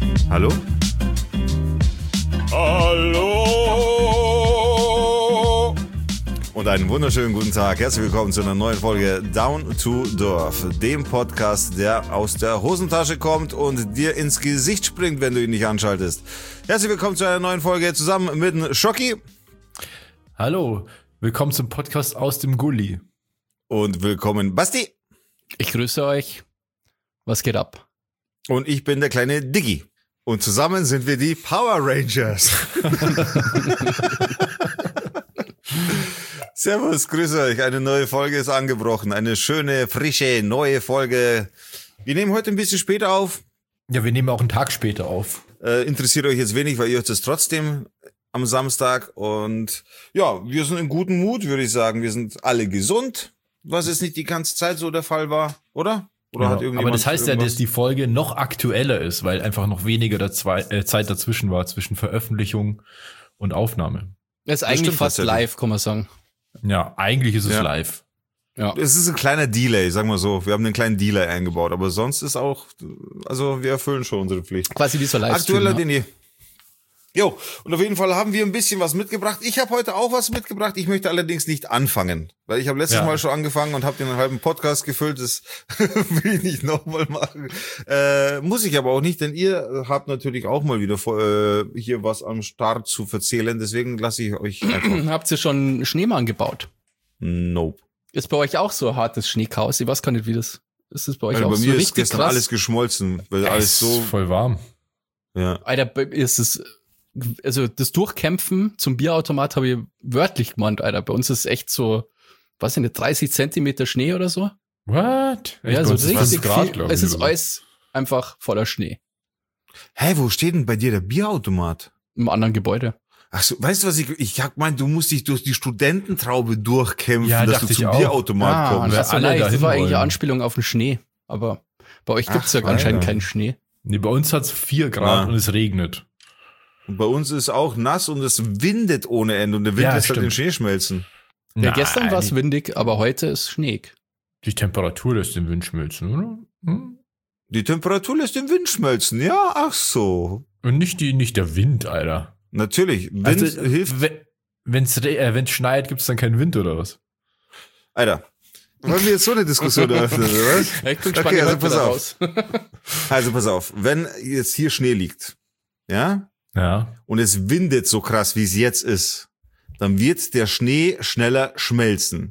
Hallo? Hallo! Und einen wunderschönen guten Tag. Herzlich willkommen zu einer neuen Folge Down to Dorf, dem Podcast, der aus der Hosentasche kommt und dir ins Gesicht springt, wenn du ihn nicht anschaltest. Herzlich willkommen zu einer neuen Folge zusammen mit dem Schocki. Hallo, willkommen zum Podcast aus dem Gully. Und willkommen Basti. Ich grüße euch. Was geht ab? Und ich bin der kleine Diggi. Und zusammen sind wir die Power Rangers. Servus, grüße euch. Eine neue Folge ist angebrochen. Eine schöne, frische, neue Folge. Wir nehmen heute ein bisschen später auf. Ja, wir nehmen auch einen Tag später auf. Interessiert euch jetzt wenig, weil ihr hört es trotzdem am Samstag. Und ja, wir sind in gutem Mut, würde ich sagen. Wir sind alle gesund, was jetzt nicht die ganze Zeit so der Fall war, oder? Oder hat irgendjemand aber das heißt irgendwas? ja, dass die Folge noch aktueller ist, weil einfach noch weniger Zeit dazwischen war, zwischen Veröffentlichung und Aufnahme. Es ist eigentlich stimmt fast tatsächlich. live, kann man sagen. Ja, eigentlich ist es Ja. live. Ja. Es ist ein kleiner Delay, sagen wir so. Wir haben einen kleinen Delay eingebaut, aber sonst ist auch, also wir erfüllen schon unsere Pflicht. Quasi wie so Livestream. Aktueller Ja. denn je. Jo, und auf jeden Fall haben wir ein bisschen was mitgebracht. Ich habe heute auch was mitgebracht. Ich möchte allerdings nicht anfangen, weil ich habe letztes Ja. Mal schon angefangen und habe den halben Podcast gefüllt. Das will ich nicht nochmal machen. Muss ich aber auch nicht, denn ihr habt natürlich auch mal wieder hier was am Start zu verzählen. Deswegen lasse ich euch einfach. Habt ihr schon Schneemann gebaut? Nope. Ist bei euch auch so ein hartes Schneechaos? Ich weiß gar nicht, wie das ist. Es bei euch Also auch bei so mir ist richtig gestern krass? alles geschmolzen, weil Es alles ist so, voll warm. ja. Alter, bei mir ist es, also das Durchkämpfen zum Bierautomat habe ich wörtlich gemeint, Alter. Bei uns ist echt so, weiß ich nicht, 30 Zentimeter Schnee oder so. What? Ja, so richtig viel. glaub ich, Es ist oder so. alles einfach voller Schnee. Hä, wo steht denn bei dir der Bierautomat? Im anderen Gebäude. Ach so, weißt du was, ich hab gemeint, du musst dich durch die Studententraube durchkämpfen, Ja, dass dachte du ich zum auch. Bierautomat kommst. wir Also alle nein, das dahin war eigentlich wollen. eine Anspielung auf den Schnee. Aber bei euch gibt's ja Ach, anscheinend Alter. keinen Schnee. Nee, bei uns hat's 4 Grad Ja. und es regnet. Und bei uns ist auch nass und es windet ohne Ende und der Wind Ja, lässt halt den stimmt. Schnee schmelzen. Ja, gestern war es Nein, windig, aber heute ist schneeig. die Temperatur lässt den Wind schmelzen, oder? Hm? Die Temperatur lässt den Wind schmelzen, ja, ach so. Und nicht der Wind, Alter. Natürlich, Wind Also, hilft, wenn's schneit, gibt's dann keinen Wind oder was? Alter. Wollen wir jetzt so eine Diskussion eröffnen, oder was? Ja, ich bin Okay, also heute pass wieder auf. raus. Also pass auf, wenn jetzt hier Schnee liegt, ja, Ja. und es windet so krass, wie es jetzt ist, dann wird der Schnee schneller schmelzen.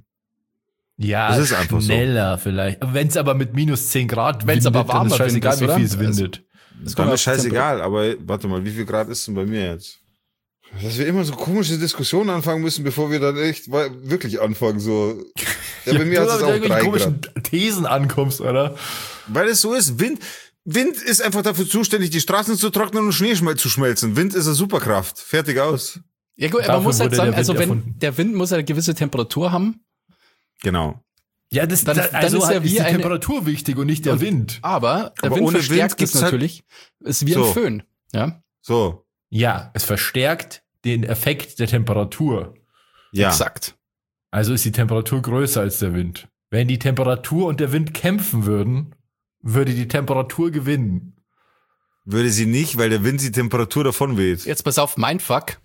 Ja, Das ist einfach so. schneller vielleicht. Wenn es aber mit minus 10 Grad Wenn's aber dann ist warmer scheißegal, Wind ist, wie viel es oder? windet. Das Dann kommt ist auf die scheißegal, aber warte mal, wie viel Grad ist denn bei mir jetzt? Dass wir immer so komische Diskussionen anfangen müssen, bevor wir dann echt wirklich anfangen, so. Ja, bei mir hat es mit auch irgendwelchen 3 komischen Grad. Thesen ankommst, oder? Weil es so ist, Wind ist einfach dafür zuständig, die Straßen zu trocknen und Schnee zu schmelzen. Wind ist eine Superkraft. Fertig aus. Ja gut, aber Dafür man muss halt wurde sagen, der also Wind wenn erfunden. der Wind muss eine gewisse Temperatur haben, Genau. Ja, Dann also ist ja halt wie ist die eine- Temperatur wichtig und nicht der Wind. aber der Aber Wind ohne verstärkt Wind es gibt's halt- natürlich. Ist wie So. ein Föhn. Ja, So. Ja, es verstärkt den Effekt der Temperatur. Ja. exakt. Also ist die Temperatur größer als der Wind. Wenn die Temperatur und der Wind kämpfen würden, würde die Temperatur gewinnen. Würde sie nicht, weil der Wind die Temperatur davon weht. Jetzt pass auf, Mindfuck.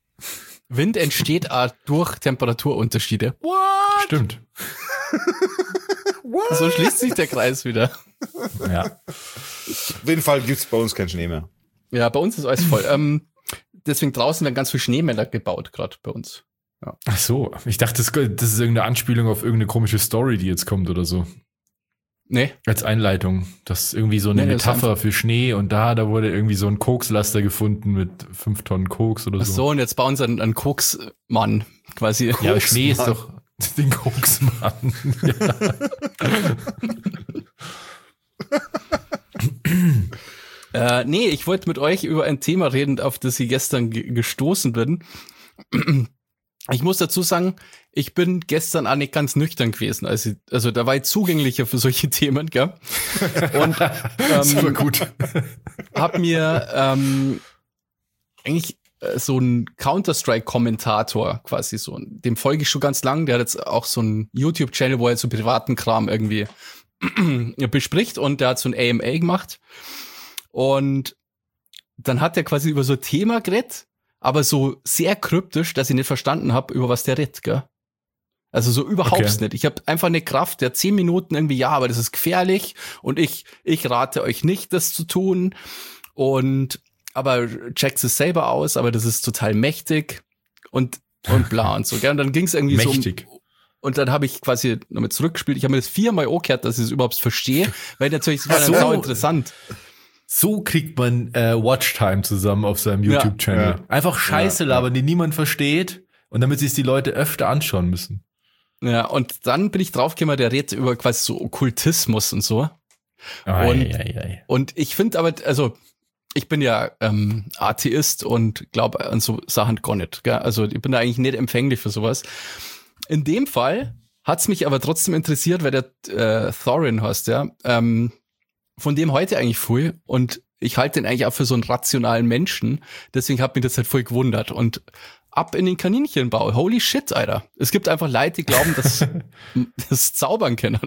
Wind entsteht auch durch Temperaturunterschiede. What? Stimmt. So schließt sich der Kreis wieder. Ja. Auf jeden Fall gibt's bei uns keinen Schnee mehr. Ja, bei uns ist alles voll. Deswegen draußen werden ganz viele Schneemänner gebaut, gerade bei uns. Ach so, ich dachte, das ist irgendeine Anspielung auf irgendeine komische Story, die jetzt kommt oder so. Nee, Als Einleitung. Das ist irgendwie so eine Nee, das ist Metapher für Schnee und da wurde irgendwie so ein Kokslaster gefunden mit 5 Tonnen Koks oder ach so. so, und jetzt bauen sie einen Koksmann quasi. Ja, aber Schnee ist Koksmann. doch den Koksmann. Nee, ich wollte mit euch über ein Thema reden, auf das ich gestern gestoßen bin. Ich muss dazu sagen, ich bin gestern auch nicht ganz nüchtern gewesen. Also da war ich zugänglicher für solche Themen, gell? Und Super gut. hab mir eigentlich so ein Counter-Strike-Kommentator quasi so, dem folge ich schon ganz lang, der hat jetzt auch so einen YouTube-Channel, wo er so privaten Kram irgendwie bespricht und der hat so ein AMA gemacht und dann hat er quasi über so ein Thema geredet, aber so sehr kryptisch, dass ich nicht verstanden habe, über was der redet, gell? Also so überhaupt nicht. Ich habe einfach eine Kraft, der 10 Minuten irgendwie, ja, aber das ist gefährlich und ich rate euch nicht, das zu tun. Aber checkt es selber aus, aber das ist total mächtig und bla und so, gell? Und dann ging es irgendwie mächtig. So und dann habe ich quasi nochmal zurückgespielt. Ich habe mir das 4-mal angehört, dass ich es überhaupt verstehe, weil natürlich, das war dann sau interessant. So kriegt man Watchtime zusammen auf seinem YouTube-Channel. Ja. Einfach Scheiße labern, die niemand versteht und damit sich die Leute öfter anschauen müssen. Ja, und dann bin ich draufgekommen, der redet über quasi so Okkultismus und so. Und ich finde aber, also ich bin ja Atheist und glaube an so Sachen gar nicht. Gell? Also ich bin da eigentlich nicht empfänglich für sowas. In dem Fall hat's mich aber trotzdem interessiert, weil der Thorin heißt, ja, von dem heute eigentlich viel und ich halte den eigentlich auch für so einen rationalen Menschen. Deswegen hat mich das halt voll gewundert und ab in den Kaninchenbau. Holy shit, Alter. Es gibt einfach Leute, die glauben, dass das Zaubern können.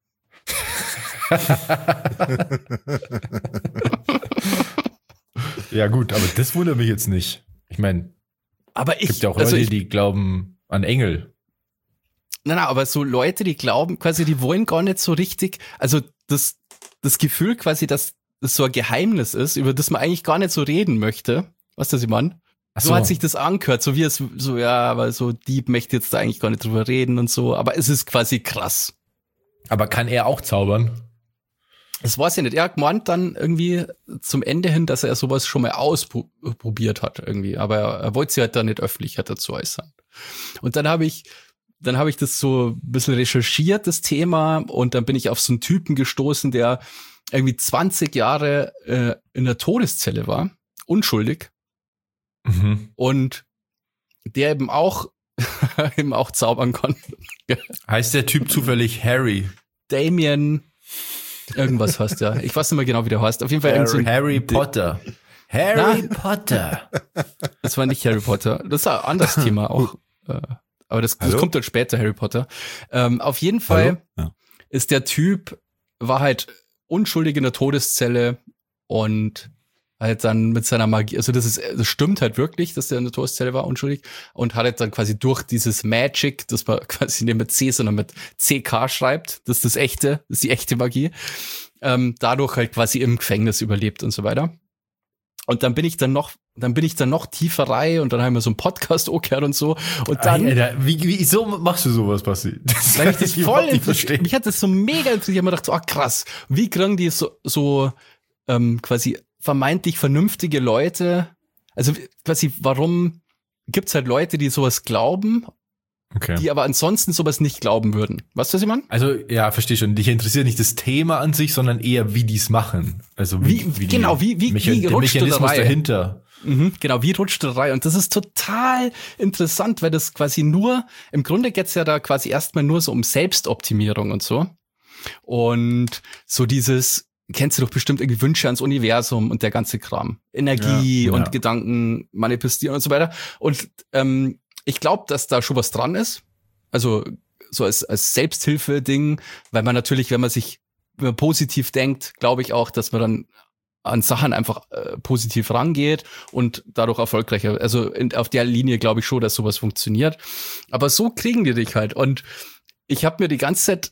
Ja gut, aber das wundert mich jetzt nicht. Ich meine, es gibt ja auch Leute, die glauben an Engel. Nein, aber so Leute, die glauben, quasi, die wollen gar nicht so richtig, also das Gefühl quasi, dass das so ein Geheimnis ist, über das man eigentlich gar nicht so reden möchte. Weißt du, was ich meine? So hat sich das angehört, so wie es so, ja, aber so Dieb möchte jetzt da eigentlich gar nicht drüber reden und so, aber es ist quasi krass. Aber kann er auch zaubern? Das weiß ich nicht. Er hat gemeint dann irgendwie zum Ende hin, dass er sowas schon mal ausprobiert hat irgendwie, aber er wollte sich halt da nicht öffentlich dazu äußern. Und dann habe ich das so ein bisschen recherchiert, das Thema, und dann bin ich auf so einen Typen gestoßen, der irgendwie 20 Jahre in der Todeszelle war, unschuldig. Mhm. Und der eben auch zaubern kann. Heißt der Typ zufällig Harry? Damien irgendwas heißt der. Ich weiß nicht mehr genau, wie der heißt. Auf jeden Fall Harry Potter. Harry Potter. Das war nicht Harry Potter. Das ist ein anderes Thema auch. Aber das kommt dann später, Harry Potter. Auf jeden Fall ist der Typ, war halt unschuldig in der Todeszelle und halt dann mit seiner Magie, also das stimmt halt wirklich, dass der in der Todeszelle war, unschuldig, und hat halt dann quasi durch dieses Magic, das man quasi nicht mit C, sondern mit CK schreibt, das ist die echte Magie, dadurch halt quasi im Gefängnis überlebt und so weiter. Und dann bin ich dann noch tiefer rein und dann haben wir so einen Podcast angehört und so. Und dann. Alter, wieso machst du sowas, Basti? Weil ich das voll nicht verstehe. Mich hat das so mega interessiert. Ich habe mir gedacht, so, krass, wie kriegen die so quasi vermeintlich vernünftige Leute, also quasi, warum gibt's halt Leute, die sowas glauben, die aber ansonsten sowas nicht glauben würden. Weißt du, was ich meine? Also, ja, verstehe schon. Dich interessiert nicht das Thema an sich, sondern eher, wie die es machen. Also, wie rutscht der Mechanismus dahinter. Genau, wie rutscht der rein? Und das ist total interessant, weil das quasi im Grunde geht's ja da quasi erstmal nur so um Selbstoptimierung und so. Und so dieses, kennst du doch bestimmt irgendwie Wünsche ans Universum und der ganze Kram. Energie und Gedanken manifestieren und so weiter. Und ich glaube, dass da schon was dran ist. Also so als Selbsthilfe-Ding, weil man natürlich, wenn man positiv denkt, glaube ich auch, dass man dann an Sachen einfach positiv rangeht und dadurch erfolgreicher. Also auf der Linie glaube ich schon, dass sowas funktioniert. Aber so kriegen die dich halt. Und ich habe mir die ganze Zeit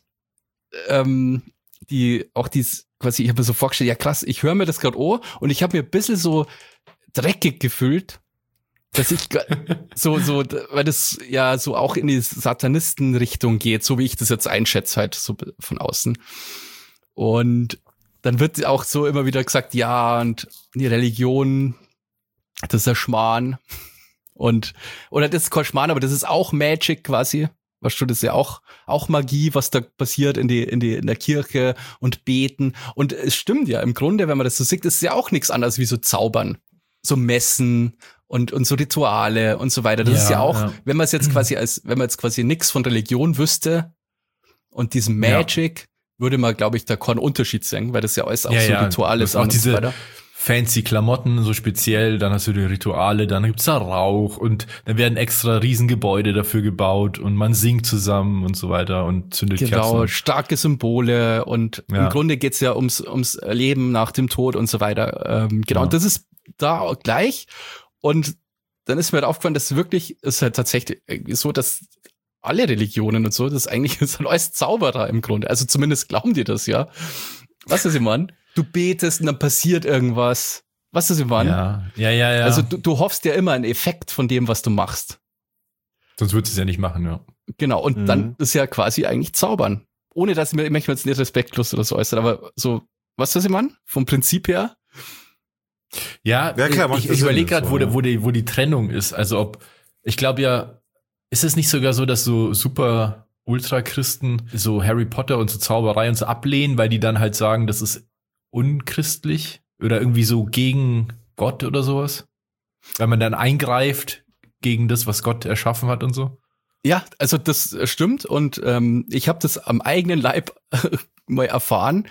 ich habe mir so vorgestellt, ja krass, ich höre mir das gerade an und ich habe mir ein bisschen so dreckig gefühlt, dass ich weil das ja so auch in die Satanisten-Richtung geht, so wie ich das jetzt einschätze halt so von außen. Und dann wird auch so immer wieder gesagt, ja, und die Religion, das ist ein Schmarrn. Oder das ist kein Schmarrn, aber das ist auch Magic quasi. Weißt du, das ist ja auch Magie, was da passiert in der Kirche und beten. Und es stimmt ja, im Grunde, wenn man das so sieht, ist es ja auch nichts anderes wie so Zaubern. So Messen und so Rituale und so weiter. Das ist ja auch, wenn man jetzt quasi nichts von Religion wüsste und diesem Magic, würde man, glaube ich, da keinen Unterschied sehen, weil das ja alles auch so Ritual ist und so weiter. fancy Klamotten, so speziell, dann hast du die Rituale, dann gibt's da Rauch und dann werden extra Riesengebäude dafür gebaut und man singt zusammen und so weiter und zündet Genau, Kerzen. starke Symbole und im Grunde geht's ja ums Leben nach dem Tod und so weiter. Genau, und das ist da auch gleich. Und dann ist mir halt aufgefallen, dass wirklich, ist halt tatsächlich so, dass alle Religionen und so, das eigentlich ist halt alles Zauberer im Grunde. Also zumindest glauben die das, ja. Weißt du, was ich meine? Du betest und dann passiert irgendwas. Weißt du, was ich meine? Ja. Also du hoffst ja immer einen Effekt von dem, was du machst. Sonst würdest du es ja nicht machen, ja. Genau, und dann ist ja quasi eigentlich Zaubern. Ohne, dass ich möchte jetzt nicht respektlos oder so äußern, aber so, weißt du, was ich meine? Vom Prinzip her. Ja, klar, ich überlege gerade, wo die Trennung ist. Also ich glaube ja, ist es nicht sogar so, dass so super Ultrachristen so Harry Potter und so Zauberei und so ablehnen, weil die dann halt sagen, das ist unchristlich oder irgendwie so gegen Gott oder sowas? Weil man dann eingreift gegen das, was Gott erschaffen hat und so? Ja, also das stimmt und ich habe das am eigenen Leib mal erfahren.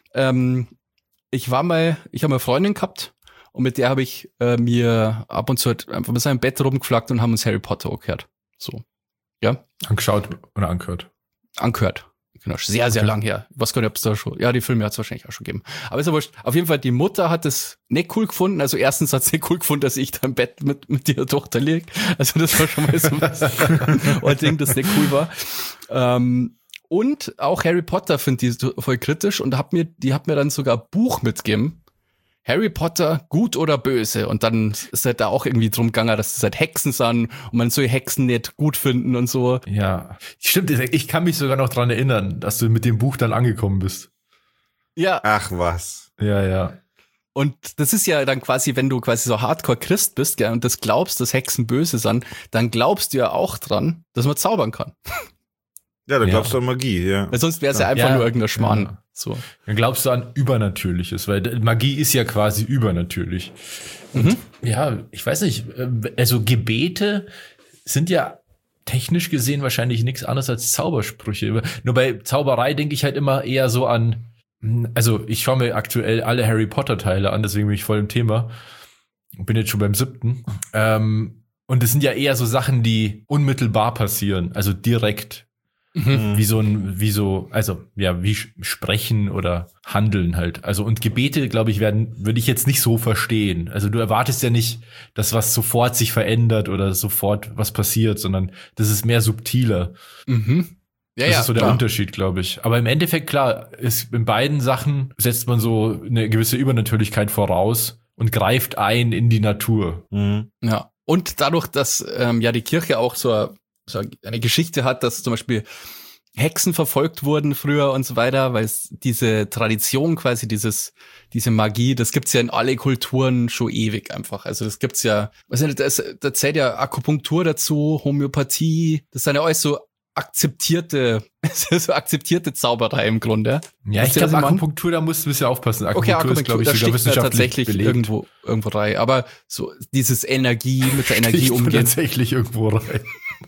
Ich habe mal eine Freundin gehabt und mit der habe ich mir ab und zu halt einfach mit seinem Bett rumgeflackt und haben uns Harry Potter gehört. So, ja. Angeschaut oder angehört? Angehört. Genau, sehr, sehr lang her. Was kann ich, ob es da schon, ja, die Filme hat es wahrscheinlich auch schon gegeben. Aber ist ja wurscht. Auf jeden Fall, die Mutter hat es nicht cool gefunden. Also erstens hat sie nicht cool gefunden, dass ich da im Bett mit ihrer Tochter liege. Also das war schon mal so was. Und Ding, das nicht cool war. Und auch Harry Potter finde ich voll kritisch und die hat mir dann sogar ein Buch mitgegeben. Harry Potter, gut oder böse? Und dann ist halt da auch irgendwie drum gegangen, dass es halt Hexen sind und man soll Hexen nicht gut finden und so. Ja, stimmt. Ich kann mich sogar noch dran erinnern, dass du mit dem Buch dann angekommen bist. Ja. Ach was. Ja. Und das ist ja dann quasi, wenn du quasi so Hardcore-Christ bist, gell, und das glaubst, dass Hexen böse sind, dann glaubst du ja auch dran, dass man zaubern kann. Ja, da glaubst du an Magie, ja. Weil sonst wäre es ja einfach nur irgendein Schmarrn. Ja. So. Dann glaubst du an Übernatürliches, weil Magie ist ja quasi übernatürlich. Und ja, ich weiß nicht, also Gebete sind ja technisch gesehen wahrscheinlich nichts anderes als Zaubersprüche. Nur bei Zauberei denke ich halt immer eher so an, also ich schaue mir aktuell alle Harry Potter Teile an, deswegen bin ich voll im Thema. Bin jetzt schon beim 7. Und es sind ja eher so Sachen, die unmittelbar passieren, also direkt. Wie sprechen oder handeln halt. Also und Gebete, glaube ich, würde ich jetzt nicht so verstehen. Also du erwartest ja nicht, dass was sofort sich verändert oder sofort was passiert, sondern das ist mehr subtiler. Ja, das ist so der klar. Unterschied, glaube ich. Aber im Endeffekt, klar, ist in beiden Sachen setzt man so eine gewisse Übernatürlichkeit voraus und greift ein in die Natur. Ja. Und dadurch, dass ja die Kirche auch so eine Geschichte hat, dass zum Beispiel Hexen verfolgt wurden früher und so weiter, weil es diese Tradition quasi, diese Magie, das gibt's ja in alle Kulturen schon ewig einfach. Also das gibt's ja, da zählt ja Akupunktur dazu, Homöopathie, das sind ja alles so akzeptierte Zauberei im Grunde. Ja, ich glaube, Akupunktur, da musst du ein bisschen aufpassen. Akupunktur ist, glaube ich, da sogar steckt ja tatsächlich belegt. irgendwo rein. Aber so dieses Energie, mit der Energie umgehen. Tatsächlich irgendwo rein.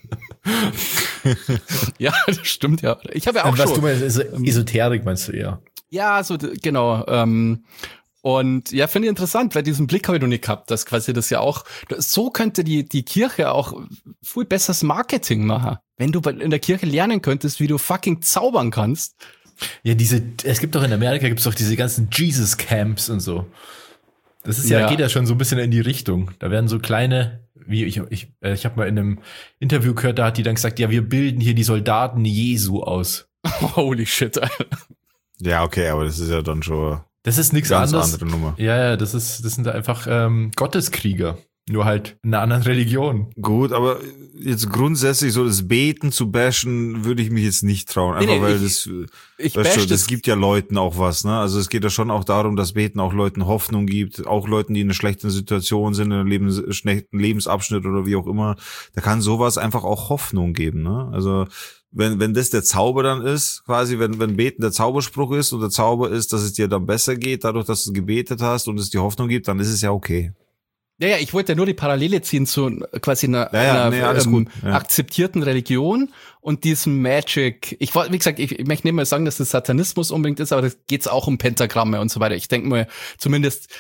Ja, das stimmt, ja. Ich habe ja auch was schon. Du meinst, Esoterik meinst du eher? Ja, so, genau. Und ja, finde ich interessant, weil diesen Blick habe ich noch nicht gehabt, dass quasi das ja auch, so könnte die Kirche auch viel besseres Marketing machen. Wenn du in der Kirche lernen könntest, wie du fucking zaubern kannst. Ja, es gibt doch in Amerika diese ganzen Jesus-Camps und so. Das ist geht ja schon so ein bisschen in die Richtung. Da werden so kleine, ich habe mal in einem Interview gehört, da hat die dann gesagt, ja, wir bilden hier die Soldaten Jesu aus. Holy shit, Alter. Ja, okay, aber das ist ja dann schon das ist nichts ganz anderes. andere Nummer. Ja, das sind einfach Gotteskrieger. Nur halt in einer anderen Religion. Gut, aber jetzt grundsätzlich so das Beten zu bashen, würde ich mich jetzt nicht trauen. Einfach weil das gibt ja Leuten auch was, ne? Also es geht ja schon auch darum, dass Beten auch Leuten Hoffnung gibt, auch Leuten, die in einer schlechten Situation sind, in einem schlechten Lebensabschnitt oder wie auch immer. Da kann sowas einfach auch Hoffnung geben, ne? Also wenn das der Zauber dann ist, quasi, wenn Beten der Zauberspruch ist und der Zauber ist, dass es dir dann besser geht, dadurch, dass du gebetet hast und es dir Hoffnung gibt, dann ist es ja okay. Ja, ich wollte ja nur die Parallele ziehen zu quasi einer akzeptierten Religion und diesem Magic. Wie gesagt, ich möchte nicht mal sagen, dass das Satanismus unbedingt ist, aber da geht's auch um Pentagramme und so weiter. Ich denke mal, zumindest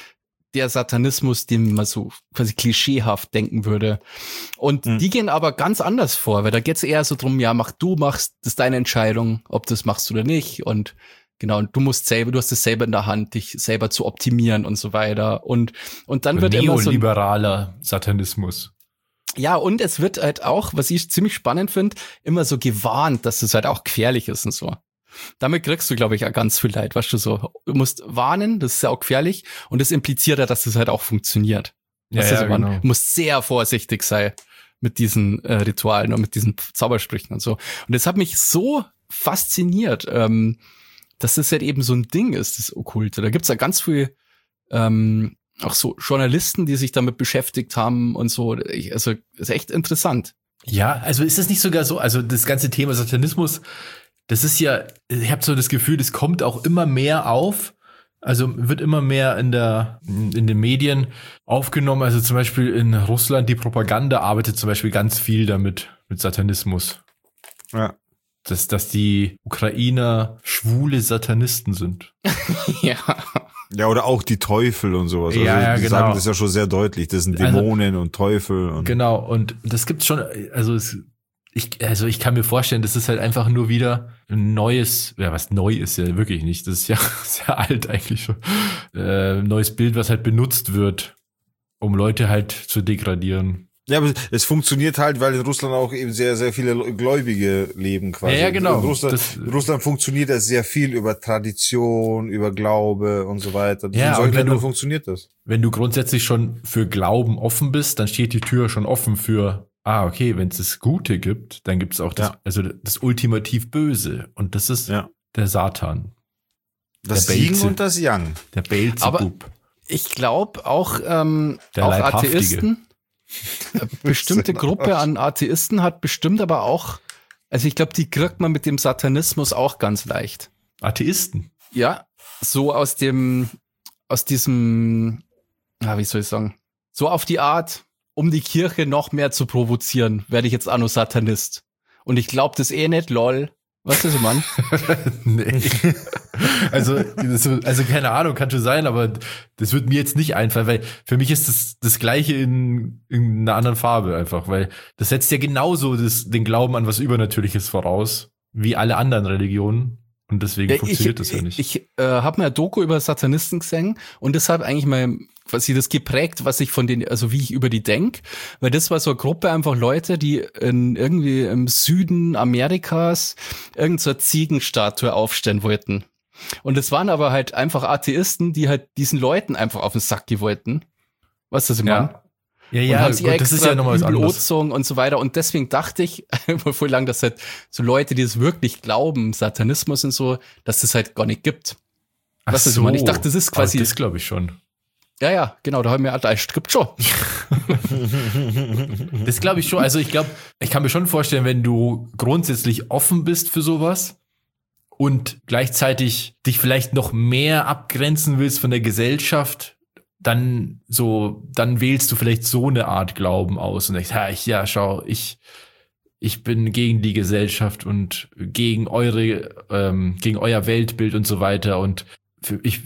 der Satanismus, den man so quasi klischeehaft denken würde. Und die gehen aber ganz anders vor, weil da geht's eher so drum, ja, das ist deine Entscheidung, ob du das machst oder nicht. Und genau, und du hast es selber in der Hand, dich selber zu optimieren und so weiter. Und dann wird immer so neoliberaler Satanismus. Ja, und es wird halt auch, was ich ziemlich spannend finde, immer so gewarnt, dass es halt auch gefährlich ist und so. Damit kriegst du, glaube ich, auch ganz viel Leid, weißt du, so. Du musst warnen, das ist ja auch gefährlich und das impliziert ja, dass es halt auch funktioniert. Ja, weißt du, genau. Du musst sehr vorsichtig sein mit diesen Ritualen und mit diesen Zaubersprüchen und so. Und das hat mich so fasziniert, dass das halt eben so ein Ding ist, das Okkulte. Da gibt's ja ganz viel auch so Journalisten, die sich damit beschäftigt haben und so. Also ist echt interessant. Ja, also ist es nicht sogar so, also das ganze Thema Satanismus, das ist ja, ich habe so das Gefühl, das kommt auch immer mehr auf. Also wird immer mehr in den Medien aufgenommen. Also zum Beispiel in Russland, die Propaganda arbeitet zum Beispiel ganz viel damit, mit Satanismus. Ja. Dass die Ukrainer schwule Satanisten sind. Ja. Ja, oder auch die Teufel und sowas. Also Ja, die genau. sagen das ja schon sehr deutlich. Das sind Dämonen und Teufel. Und Genau, und das gibt's schon, ich kann mir vorstellen, das ist halt einfach nur wieder ein neues, ja, was neu ist ja wirklich nicht, das ist ja sehr alt eigentlich schon, neues Bild, was halt benutzt wird, um Leute halt zu degradieren. ja, aber es funktioniert halt, weil in Russland auch eben sehr, sehr viele Gläubige leben quasi. Ja, genau. In Russland funktioniert das sehr viel über Tradition, über Glaube und so weiter. Ja, in solchen und wenn Ländern funktioniert das. Wenn du grundsätzlich schon für Glauben offen bist, dann steht die Tür schon offen für, okay, wenn es das Gute gibt, dann gibt es auch das ultimativ Böse. Und das ist der Satan. Das der Yin und das Yang. Der Beelzebub. Ich glaube auch, Der auch Leibhaftige. Atheisten, bestimmte Gruppe an Atheisten hat bestimmt aber auch, also ich glaube, die kriegt man mit dem Satanismus auch ganz leicht. Atheisten. Ja, so aus diesem, wie soll ich sagen, so auf die Art, um die Kirche noch mehr zu provozieren, werde ich jetzt auch nur Satanist. Und ich glaube das nicht, lol. Was ist das, Mann? Nee. Also keine Ahnung, kann schon sein, aber das wird mir jetzt nicht einfallen, weil für mich ist das Gleiche in einer anderen Farbe einfach, weil das setzt ja genauso den Glauben an was Übernatürliches voraus, wie alle anderen Religionen. Und deswegen funktioniert das ja nicht. Ich habe mir ein Doku über Satanisten gesehen und deshalb eigentlich mal quasi das geprägt, was ich von denen, also wie ich über die denk, weil das war so eine Gruppe einfach Leute, die irgendwie im Süden Amerikas irgend so eine Ziegenstatue aufstellen wollten. Und es waren aber halt einfach Atheisten, die halt diesen Leuten einfach auf den Sack gehen wollten. Weißt du, was ich meine? Ja, und haben sie gut, das ist ja nochmal was anderes. Angezogen und so weiter. Und deswegen dachte ich voll lang, dass halt so Leute, die es wirklich glauben, Satanismus und so, dass das halt gar nicht gibt. Weißt du, was ich meine? Ich dachte, das ist quasi. Das glaube ich schon. Ja, genau, da haben wir halt gibt schon. Das glaube ich schon. Also ich kann mir schon vorstellen, wenn du grundsätzlich offen bist für sowas und gleichzeitig dich vielleicht noch mehr abgrenzen willst von der Gesellschaft, dann wählst du vielleicht so eine Art Glauben aus und denkst, ich bin gegen die Gesellschaft und gegen euer Weltbild und so weiter und ich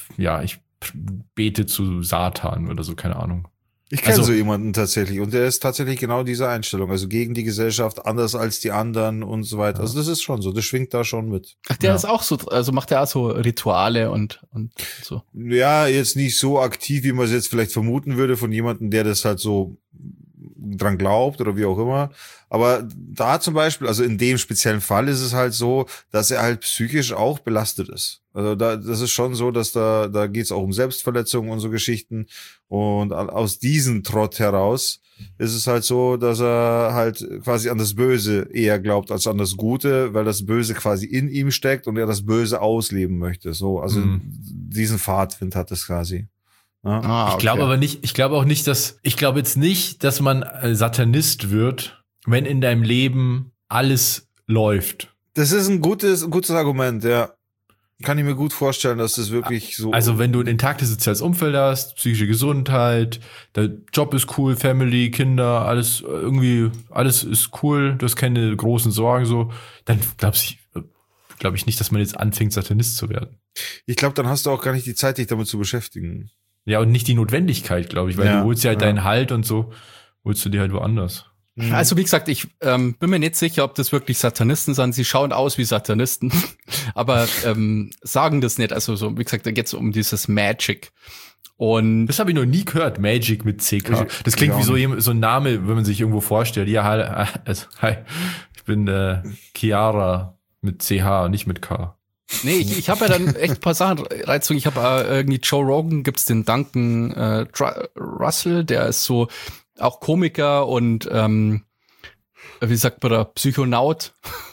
bete zu Satan oder so, keine Ahnung. Ich kenne so jemanden tatsächlich und der ist tatsächlich genau diese Einstellung, also gegen die Gesellschaft, anders als die anderen und so weiter. Also das ist schon so, das schwingt da schon mit. Ach, der ist auch so, also macht der auch so Rituale und so. Ja, jetzt nicht so aktiv, wie man es jetzt vielleicht vermuten würde von jemandem, der das halt so dran glaubt oder wie auch immer. Aber da zum Beispiel, also in dem speziellen Fall ist es halt so, dass er halt psychisch auch belastet ist. Also das ist schon so, dass da geht es auch um Selbstverletzungen und so Geschichten. Und aus diesem Trott heraus ist es halt so, dass er halt quasi an das Böse eher glaubt als an das Gute, weil das Böse quasi in ihm steckt und er das Böse ausleben möchte. So, also diesen Pfadfind hat es quasi. Ja. Ich glaube aber nicht, ich glaube jetzt nicht, dass man Satanist wird, wenn in deinem Leben alles läuft. Das ist ein gutes Argument, ja. Kann ich mir gut vorstellen, dass das wirklich so. Also wenn du ein intaktes soziales Umfeld hast, psychische Gesundheit, der Job ist cool, Family, Kinder, alles ist cool, du hast keine großen Sorgen, so, dann glaube ich nicht, dass man jetzt anfängt, Satanist zu werden. Ich glaube, dann hast du auch gar nicht die Zeit, dich damit zu beschäftigen. Ja, und nicht die Notwendigkeit, glaube ich, weil du holst ja halt deinen Halt und so, holst du dir halt woanders. Also wie gesagt, ich bin mir nicht sicher, ob das wirklich Satanisten sind. Sie schauen aus wie Satanisten, aber sagen das nicht. Also so, wie gesagt, da geht's um dieses Magic. Und das habe ich noch nie gehört, Magic mit CK. Das klingt wie so ein Name, wenn man sich irgendwo vorstellt. Ja, hi, ich bin Chiara mit CH, nicht mit K. Nee, ich habe ja dann echt ein paar Sachen reingezogen. Ich habe irgendwie Joe Rogan, gibt's den Duncan Russell, der ist so auch Komiker und wie sagt man da, Psychonaut.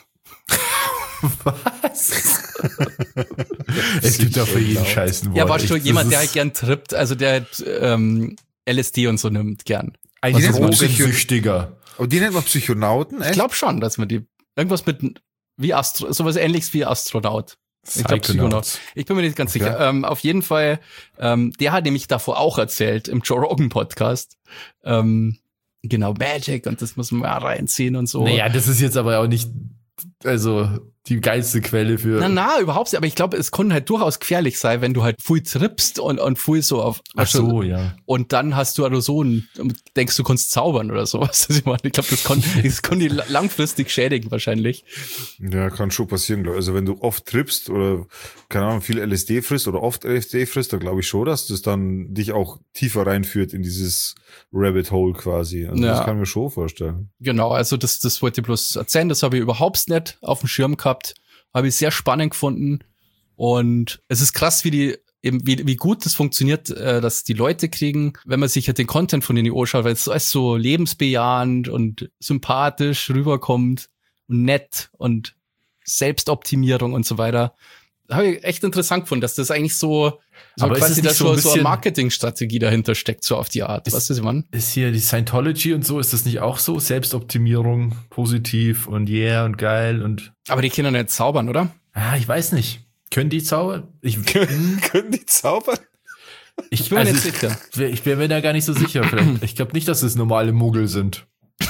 Was? Es gibt ja für jeden Scheiß ein Wort. Ja, war schon jemand, der halt gern trippt, also der LSD und so nimmt gern. Eigentlich ist man Süchtiger. Aber die nennt man Psychonauten, echt? Ich glaube schon, dass man die irgendwas mit sowas ähnliches wie Astronaut. Ich glaube Psychonaut. Ich bin mir nicht ganz sicher. Auf jeden Fall, der hat nämlich davor auch erzählt im Joe Rogan Podcast. Genau, Magic und das muss man mal reinziehen und so. Naja, das ist jetzt aber auch nicht, also die geilste Quelle für. Na, überhaupt nicht. Aber ich glaube, es kann halt durchaus gefährlich sein, wenn du halt viel trippst und viel so auf. Ach so, ja. Und dann hast du also so denkst du kannst zaubern oder sowas. Ich glaube, das kann die langfristig schädigen wahrscheinlich. Ja, kann schon passieren, glaube ich. Also wenn du oft trippst oder, keine Ahnung, viel LSD frisst oder oft LSD frisst, dann glaube ich schon, dass das dann dich auch tiefer reinführt in dieses Rabbit Hole quasi. Also das kann ich mir schon vorstellen. Genau, also das wollte ich bloß erzählen. Das habe ich überhaupt nicht auf dem Schirm gehabt. Habe ich sehr spannend gefunden. Und es ist krass, wie gut das funktioniert, dass die Leute kriegen, wenn man sich halt den Content von denen anschaut, weil es alles so lebensbejahend und sympathisch rüberkommt und nett und Selbstoptimierung und so weiter. Habe ich echt interessant gefunden, dass das eigentlich so aber quasi da so eine Marketingstrategie dahinter steckt, so auf die Art. Weißt du, Mann? Ist hier die Scientology und so, ist das nicht auch so? Selbstoptimierung, positiv und yeah und geil und. Aber die Kinder nicht zaubern, oder? Ah, ich weiß nicht. Können die zaubern? Können die zaubern? Ich bin mir nicht sicher. Ich bin mir da gar nicht so sicher. Vielleicht. Ich glaube nicht, dass es normale Muggel sind.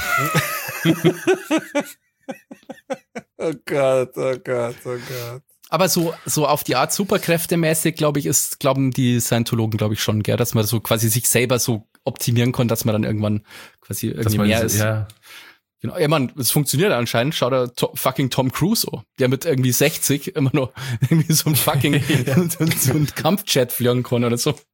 Oh Gott, oh Gott, oh Gott. Aber so auf die Art superkräftemäßig, glauben die Scientologen, glaube ich, schon, gell, dass man so quasi sich selber so optimieren kann, dass man dann irgendwann quasi irgendwie mehr ist. Ja. Genau. Ja, man, es funktioniert anscheinend. Schau da fucking Tom Cruise, der mit irgendwie 60 immer noch irgendwie so ein fucking so ein Kampfjet fliegen kann oder so.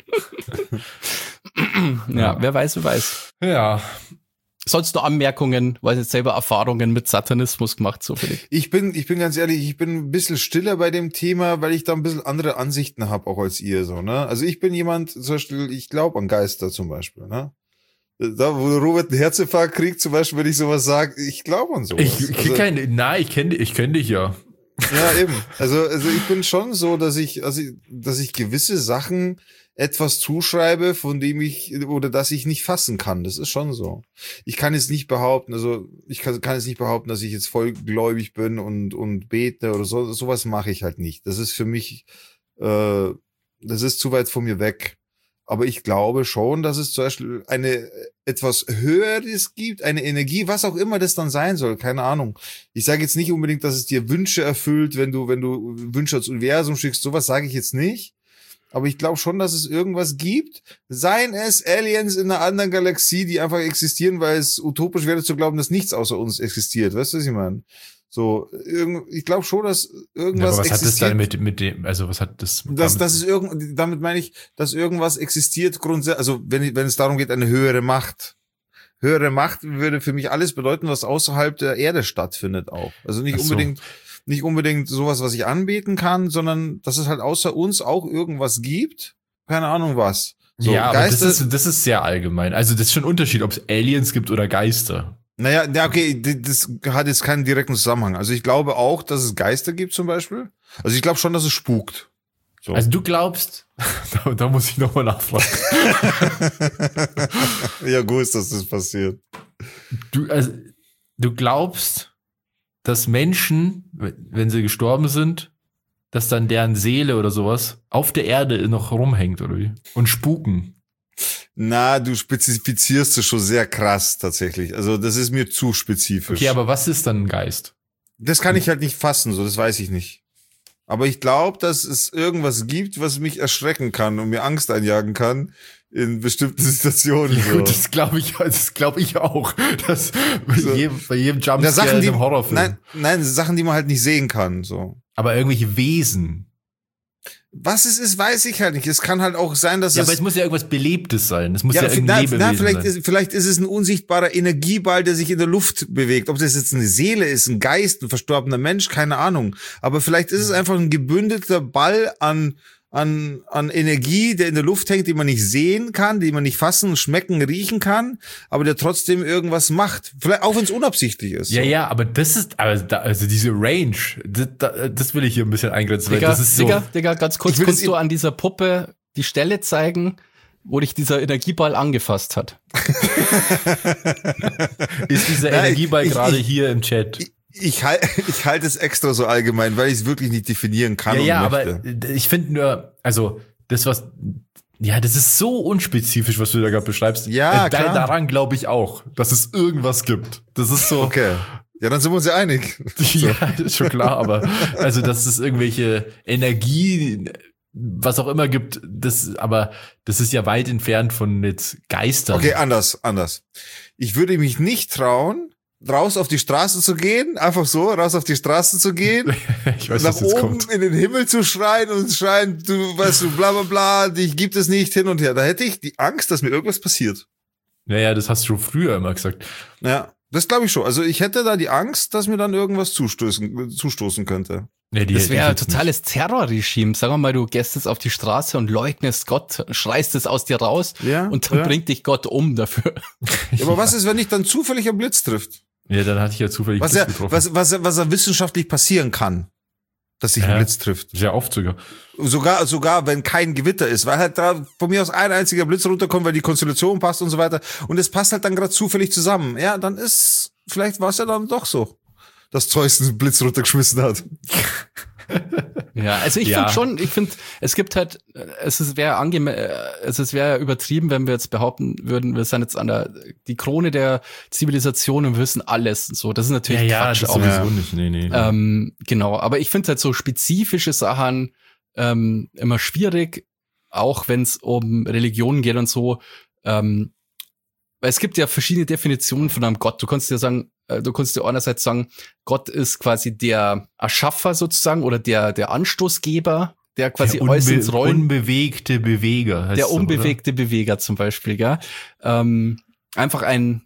Ja, wer weiß. Ja. Sonst noch Anmerkungen, weil jetzt selber Erfahrungen mit Satanismus gemacht, so für dich? Ich bin ganz ehrlich, ich bin ein bisschen stiller bei dem Thema, weil ich da ein bisschen andere Ansichten habe, auch als ihr, so, ne? Also ich bin jemand, zum Beispiel, ich glaube an Geister zum Beispiel, ne? Da, wo Robert einen Herzinfarkt kriegt, zum Beispiel, wenn ich sowas sage, ich glaube an sowas. Ich kenn dich ja. Ja, eben. Also ich bin schon so, dass ich gewisse Sachen etwas zuschreibe, von dem dass ich nicht fassen kann. Das ist schon so. Ich kann jetzt nicht behaupten, dass ich jetzt voll gläubig bin und bete oder so. Sowas mache ich halt nicht. Das ist für mich, das ist zu weit von mir weg. Aber ich glaube schon, dass es zum Beispiel etwas Höheres gibt, eine Energie, was auch immer das dann sein soll, keine Ahnung. Ich sage jetzt nicht unbedingt, dass es dir Wünsche erfüllt, wenn du Wünsche ans Universum schickst, sowas sage ich jetzt nicht. Aber ich glaube schon, dass es irgendwas gibt, seien es Aliens in einer anderen Galaxie, die einfach existieren, weil es utopisch wäre zu glauben, dass nichts außer uns existiert. Weißt du, was ich meine? So, ich glaube schon, dass irgendwas aber was existiert. Hat das dann mit dem, also was hat das? Damit meine ich, dass irgendwas existiert grundsätzlich, also wenn es darum geht, eine höhere Macht. Höhere Macht würde für mich alles bedeuten, was außerhalb der Erde stattfindet auch. Also nicht unbedingt sowas, was ich anbeten kann, sondern dass es halt außer uns auch irgendwas gibt. Keine Ahnung was. So, ja, aber das ist sehr allgemein. Also das ist schon ein Unterschied, ob es Aliens gibt oder Geister. Naja, okay, das hat jetzt keinen direkten Zusammenhang. Also ich glaube auch, dass es Geister gibt zum Beispiel. Also ich glaube schon, dass es spukt. So. Also du glaubst, da muss ich nochmal nachfragen. Ja, gut ist, dass das passiert. Du glaubst, dass Menschen, wenn sie gestorben sind, dass dann deren Seele oder sowas auf der Erde noch rumhängt, oder wie? Und spuken. Na, du spezifizierst es schon sehr krass tatsächlich. Also das ist mir zu spezifisch. Okay, aber was ist dann ein Geist? Das kann ich halt nicht fassen, so das weiß ich nicht. Aber ich glaube, dass es irgendwas gibt, was mich erschrecken kann und mir Angst einjagen kann in bestimmten Situationen. Ja, so. gut, das glaube ich auch. Das bei jedem Jumpscare Sachen, in einem Horrorfilm. Nein, Sachen, die man halt nicht sehen kann. So. Aber irgendwelche Wesen. Was es ist, weiß ich halt nicht. Es kann halt auch sein, dass Ja, aber es muss ja irgendwas Belebtes sein. Es muss ja irgendein Lebewesen sein. Vielleicht ist es ein unsichtbarer Energieball, der sich in der Luft bewegt. Ob das jetzt eine Seele ist, ein Geist, ein verstorbener Mensch, keine Ahnung. Aber vielleicht ist es einfach ein gebündelter Ball an Energie, der in der Luft hängt, die man nicht sehen kann, die man nicht fassen, schmecken, riechen kann, aber der trotzdem irgendwas macht. Vielleicht auch wenn es unabsichtlich ist. Ja, ja, aber das ist, also diese Range, das will ich hier ein bisschen eingrenzen. Digga, weil das ist so, Digga, ganz kurz, kannst du an dieser Puppe die Stelle zeigen, wo dich dieser Energieball angefasst hat? ist dieser Energieball gerade hier im Chat? Ich halte es extra so allgemein, weil ich es wirklich nicht definieren kann. Ja, und aber ich finde nur, also das ist so unspezifisch, was du da gerade beschreibst. Ja, klar. Daran glaube ich auch, dass es irgendwas gibt. Das ist so. Okay. Ja, dann sind wir uns ja einig. Ja, ist schon klar, aber also, dass es irgendwelche Energie, was auch immer gibt, das ist ja weit entfernt von jetzt Geistern. Okay, anders. Ich würde mich nicht trauen, raus auf die Straße zu gehen, einfach so, raus auf die Straße zu gehen, ich weiß, nach was jetzt oben kommt. in den Himmel zu schreien und schreien, du weißt du, bla bla bla, dich gibt es nicht, hin und her. Da hätte ich die Angst, dass mir irgendwas passiert. Ja, das hast du schon früher immer gesagt. Ja, das glaube ich schon. Also ich hätte da die Angst, dass mir dann irgendwas zustoßen könnte. Ja, Das wäre ein totales Terrorregime. Sagen wir mal, du gehst jetzt auf die Straße und leugnest Gott, schreist es aus dir raus und dann bringt dich Gott um dafür. Ja, aber was ist, wenn dich dann zufällig ein Blitz trifft? Ja, dann hatte ich ja zufällig Was ja wissenschaftlich passieren kann, dass sich ein Blitz trifft. Sehr oft sogar. Sogar wenn kein Gewitter ist, weil halt da von mir aus ein einziger Blitz runterkommt, weil die Konstellation passt und so weiter. Und es passt halt dann gerade zufällig zusammen. Ja, dann vielleicht war es ja dann doch so, dass Zeus einen Blitz runtergeschmissen hat. Ja, also ich finde, es gibt halt, es wäre übertrieben, wenn wir jetzt behaupten würden, wir sind jetzt die Krone der Zivilisation und wir wissen alles. So, das ist natürlich Quatsch. Das sowieso nicht. Nee. Genau, aber ich finde halt so spezifische Sachen immer schwierig, auch wenn es um Religionen geht und so. Weil es gibt ja verschiedene Definitionen von einem Gott. Du kannst ja einerseits sagen, Gott ist quasi der Erschaffer sozusagen oder der Anstoßgeber, der quasi alles ins Rollen. Unbewegte Beweger. Heißt Der unbewegte Beweger zum Beispiel, ja. Einfach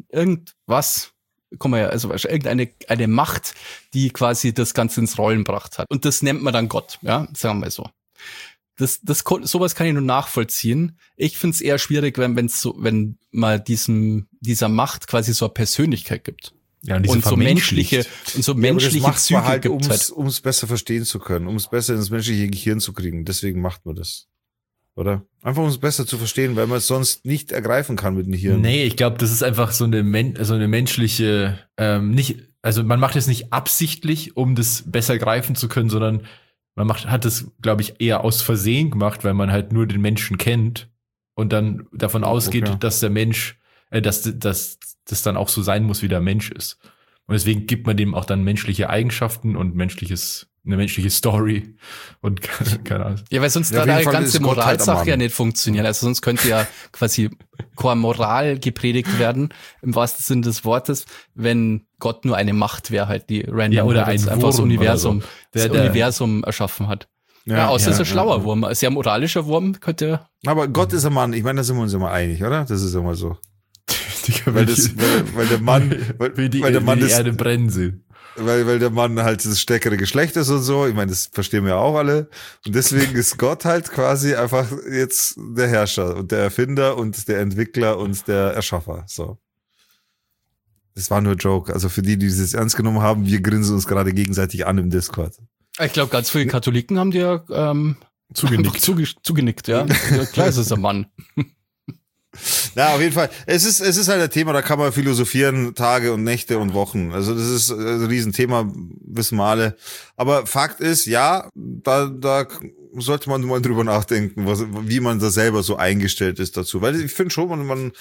irgendeine Macht, die quasi das Ganze ins Rollen gebracht hat. Und das nennt man dann Gott, ja, sagen wir mal so. Sowas kann ich nur nachvollziehen. Ich find's eher schwierig, wenn mal dieser Macht quasi so eine Persönlichkeit gibt. Ja, und so menschliche Züge halt, gibt halt. Um es besser verstehen zu können, um es besser ins menschliche Gehirn zu kriegen. Deswegen macht man das. Oder? Einfach um es besser zu verstehen, weil man es sonst nicht ergreifen kann mit dem Hirn. Nee, ich glaube, das ist einfach so eine menschliche, also man macht es nicht absichtlich, um das besser greifen zu können, sondern hat es, glaube ich, eher aus Versehen gemacht, weil man halt nur den Menschen kennt und dann davon ausgeht, dass der Mensch, dass das dann auch so sein muss, wie der Mensch ist. Und deswegen gibt man dem auch dann menschliche Eigenschaften und eine menschliche Story und keine Ahnung. Ja, weil sonst da die ganze Moralsache ja nicht funktionieren. Also sonst könnte ja quasi keine Moral gepredigt werden, im wahrsten Sinne des Wortes, wenn Gott nur eine Macht wäre, halt die random oder einfach das Universum, das Universum erschaffen hat. Ja, außer ist ein schlauer Wurm. Ein sehr moralischer Wurm könnte. Aber Gott ist ein Mann. Ich meine, da sind wir uns immer einig, oder? Das ist immer so. weil der Mann, weil der Mann die Erde brennen sieht. Weil der Mann halt das stärkere Geschlecht ist und so. Ich meine, das verstehen wir auch alle. Und deswegen ist Gott halt quasi einfach jetzt der Herrscher und der Erfinder und der Entwickler und der Erschaffer. So. Das war nur Joke. Also für die es ernst genommen haben, wir grinsen uns gerade gegenseitig an im Discord. Ich glaube, ganz viele Katholiken haben dir zugenickt, ja. Klar ist es ein Mann. Na, auf jeden Fall. Es ist halt ein Thema, da kann man philosophieren, Tage und Nächte und Wochen. Also das ist ein Riesenthema, wissen wir alle. Aber Fakt ist, ja, da sollte man mal drüber nachdenken, wie man da selber so eingestellt ist dazu. Weil ich finde schon,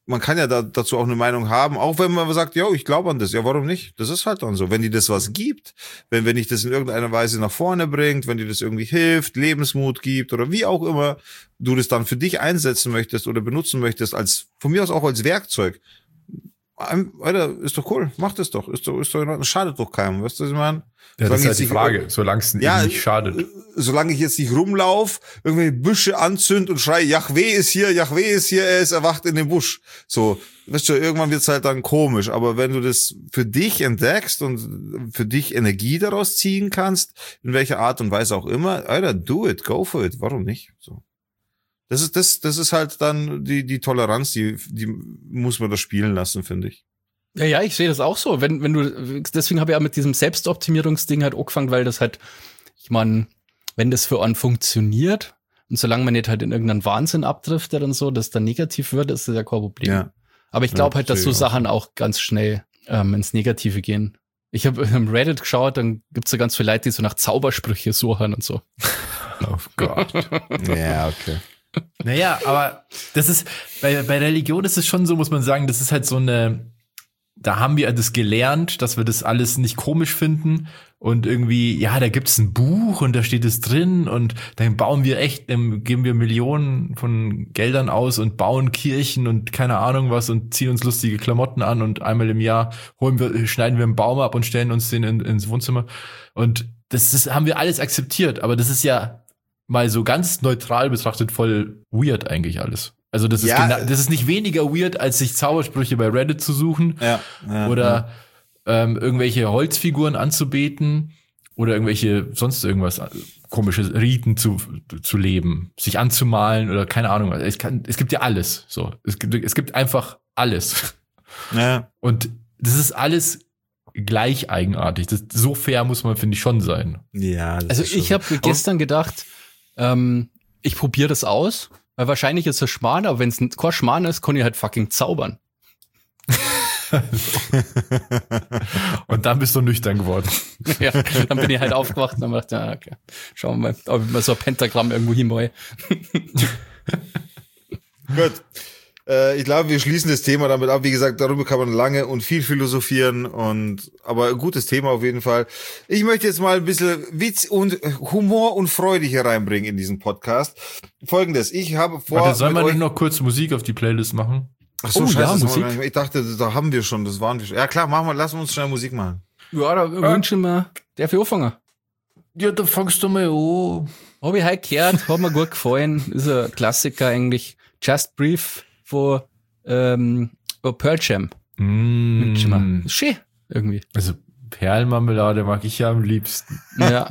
man kann ja dazu auch eine Meinung haben, auch wenn man sagt, ja, ich glaube an das. Ja, warum nicht? Das ist halt dann so. Wenn dir das was gibt, wenn dich das in irgendeiner Weise nach vorne bringt, wenn dir das irgendwie hilft, Lebensmut gibt oder wie auch immer du das dann für dich einsetzen möchtest oder benutzen möchtest, als von mir aus auch als Werkzeug. Alter, ist doch cool. Mach das doch. Ist doch schadet doch keinem. Weißt du, was ich meine? Ja, das ist halt die Frage, solange es nicht schadet. Solange ich jetzt nicht rumlauf, irgendwelche Büsche anzünd und schrei, Jahweh ist hier, er ist erwacht in dem Busch. So, weißt du, irgendwann wird's halt dann komisch. Aber wenn du das für dich entdeckst und für dich Energie daraus ziehen kannst, in welcher Art und Weise auch immer, Alter, do it, go for it. Warum nicht? So. Das ist halt dann die Toleranz, die muss man da spielen lassen, finde ich. Ja, ich sehe das auch so. Wenn du, deswegen habe ich ja mit diesem Selbstoptimierungsding halt angefangen, weil das halt, ich meine, wenn das für einen funktioniert und solange man nicht halt in irgendeinen Wahnsinn abdriftet und so, dass dann negativ wird, ist das ja kein Problem. Ja. Aber ich glaube halt, dass so Sachen auch ganz schnell ins Negative gehen. Ich habe im Reddit geschaut, dann gibt's ja ganz viele Leute, die so nach Zaubersprüche suchen und so. Oh Gott. Ja, okay. Naja, aber das ist, bei Religion ist es schon so, muss man sagen, das ist halt so eine, da haben wir das gelernt, dass wir das alles nicht komisch finden und irgendwie, ja, da gibt's ein Buch und da steht es drin und dann geben wir Millionen von Geldern aus und bauen Kirchen und keine Ahnung was und ziehen uns lustige Klamotten an und einmal im Jahr schneiden wir einen Baum ab und stellen uns den ins Wohnzimmer und haben wir alles akzeptiert, aber das ist ja mal so ganz neutral betrachtet voll weird eigentlich alles. Also das ist nicht weniger weird, als sich Zaubersprüche bei Reddit zu suchen oder irgendwelche Holzfiguren anzubeten oder irgendwelche sonst irgendwas komische Riten zu leben, sich anzumalen oder keine Ahnung. Es gibt ja alles. So, es gibt einfach alles. Ja. Und das ist alles gleich eigenartig. So fair muss man, finde ich, schon sein. Ja. Also ich habe gestern gedacht, ich probiere das aus, weil wahrscheinlich ist es Schmarrn, aber wenn es kein Schmarrn ist, kann ich halt fucking zaubern. Und dann bist du nüchtern geworden. Ja, dann bin ich halt aufgewacht und dann dachte ich, okay, schauen wir mal, ob ich mal so ein Pentagramm irgendwo hinmache. Gut. Ich glaube, wir schließen das Thema damit ab. Wie gesagt, darüber kann man lange und viel philosophieren aber ein gutes Thema auf jeden Fall. Ich möchte jetzt mal ein bisschen Witz und Humor und Freude hier reinbringen in diesen Podcast. Folgendes, ich habe vor... Warte, soll man nicht noch kurz Musik auf die Playlist machen? Ach so, scheiße, ja, Musik. Ich dachte, da haben wir schon, das waren wir schon. Ja klar, lass uns schnell Musik machen. Ja, da wünschen wir, darf ich anfangen? Ja, da fangst du mal an. Hab ich heute gehört, hat mir gut gefallen. Ist ein Klassiker eigentlich. Just Brief von Pearl Jam. Ist schön, irgendwie. Also Perlenmarmelade mag ich ja am liebsten. Ja.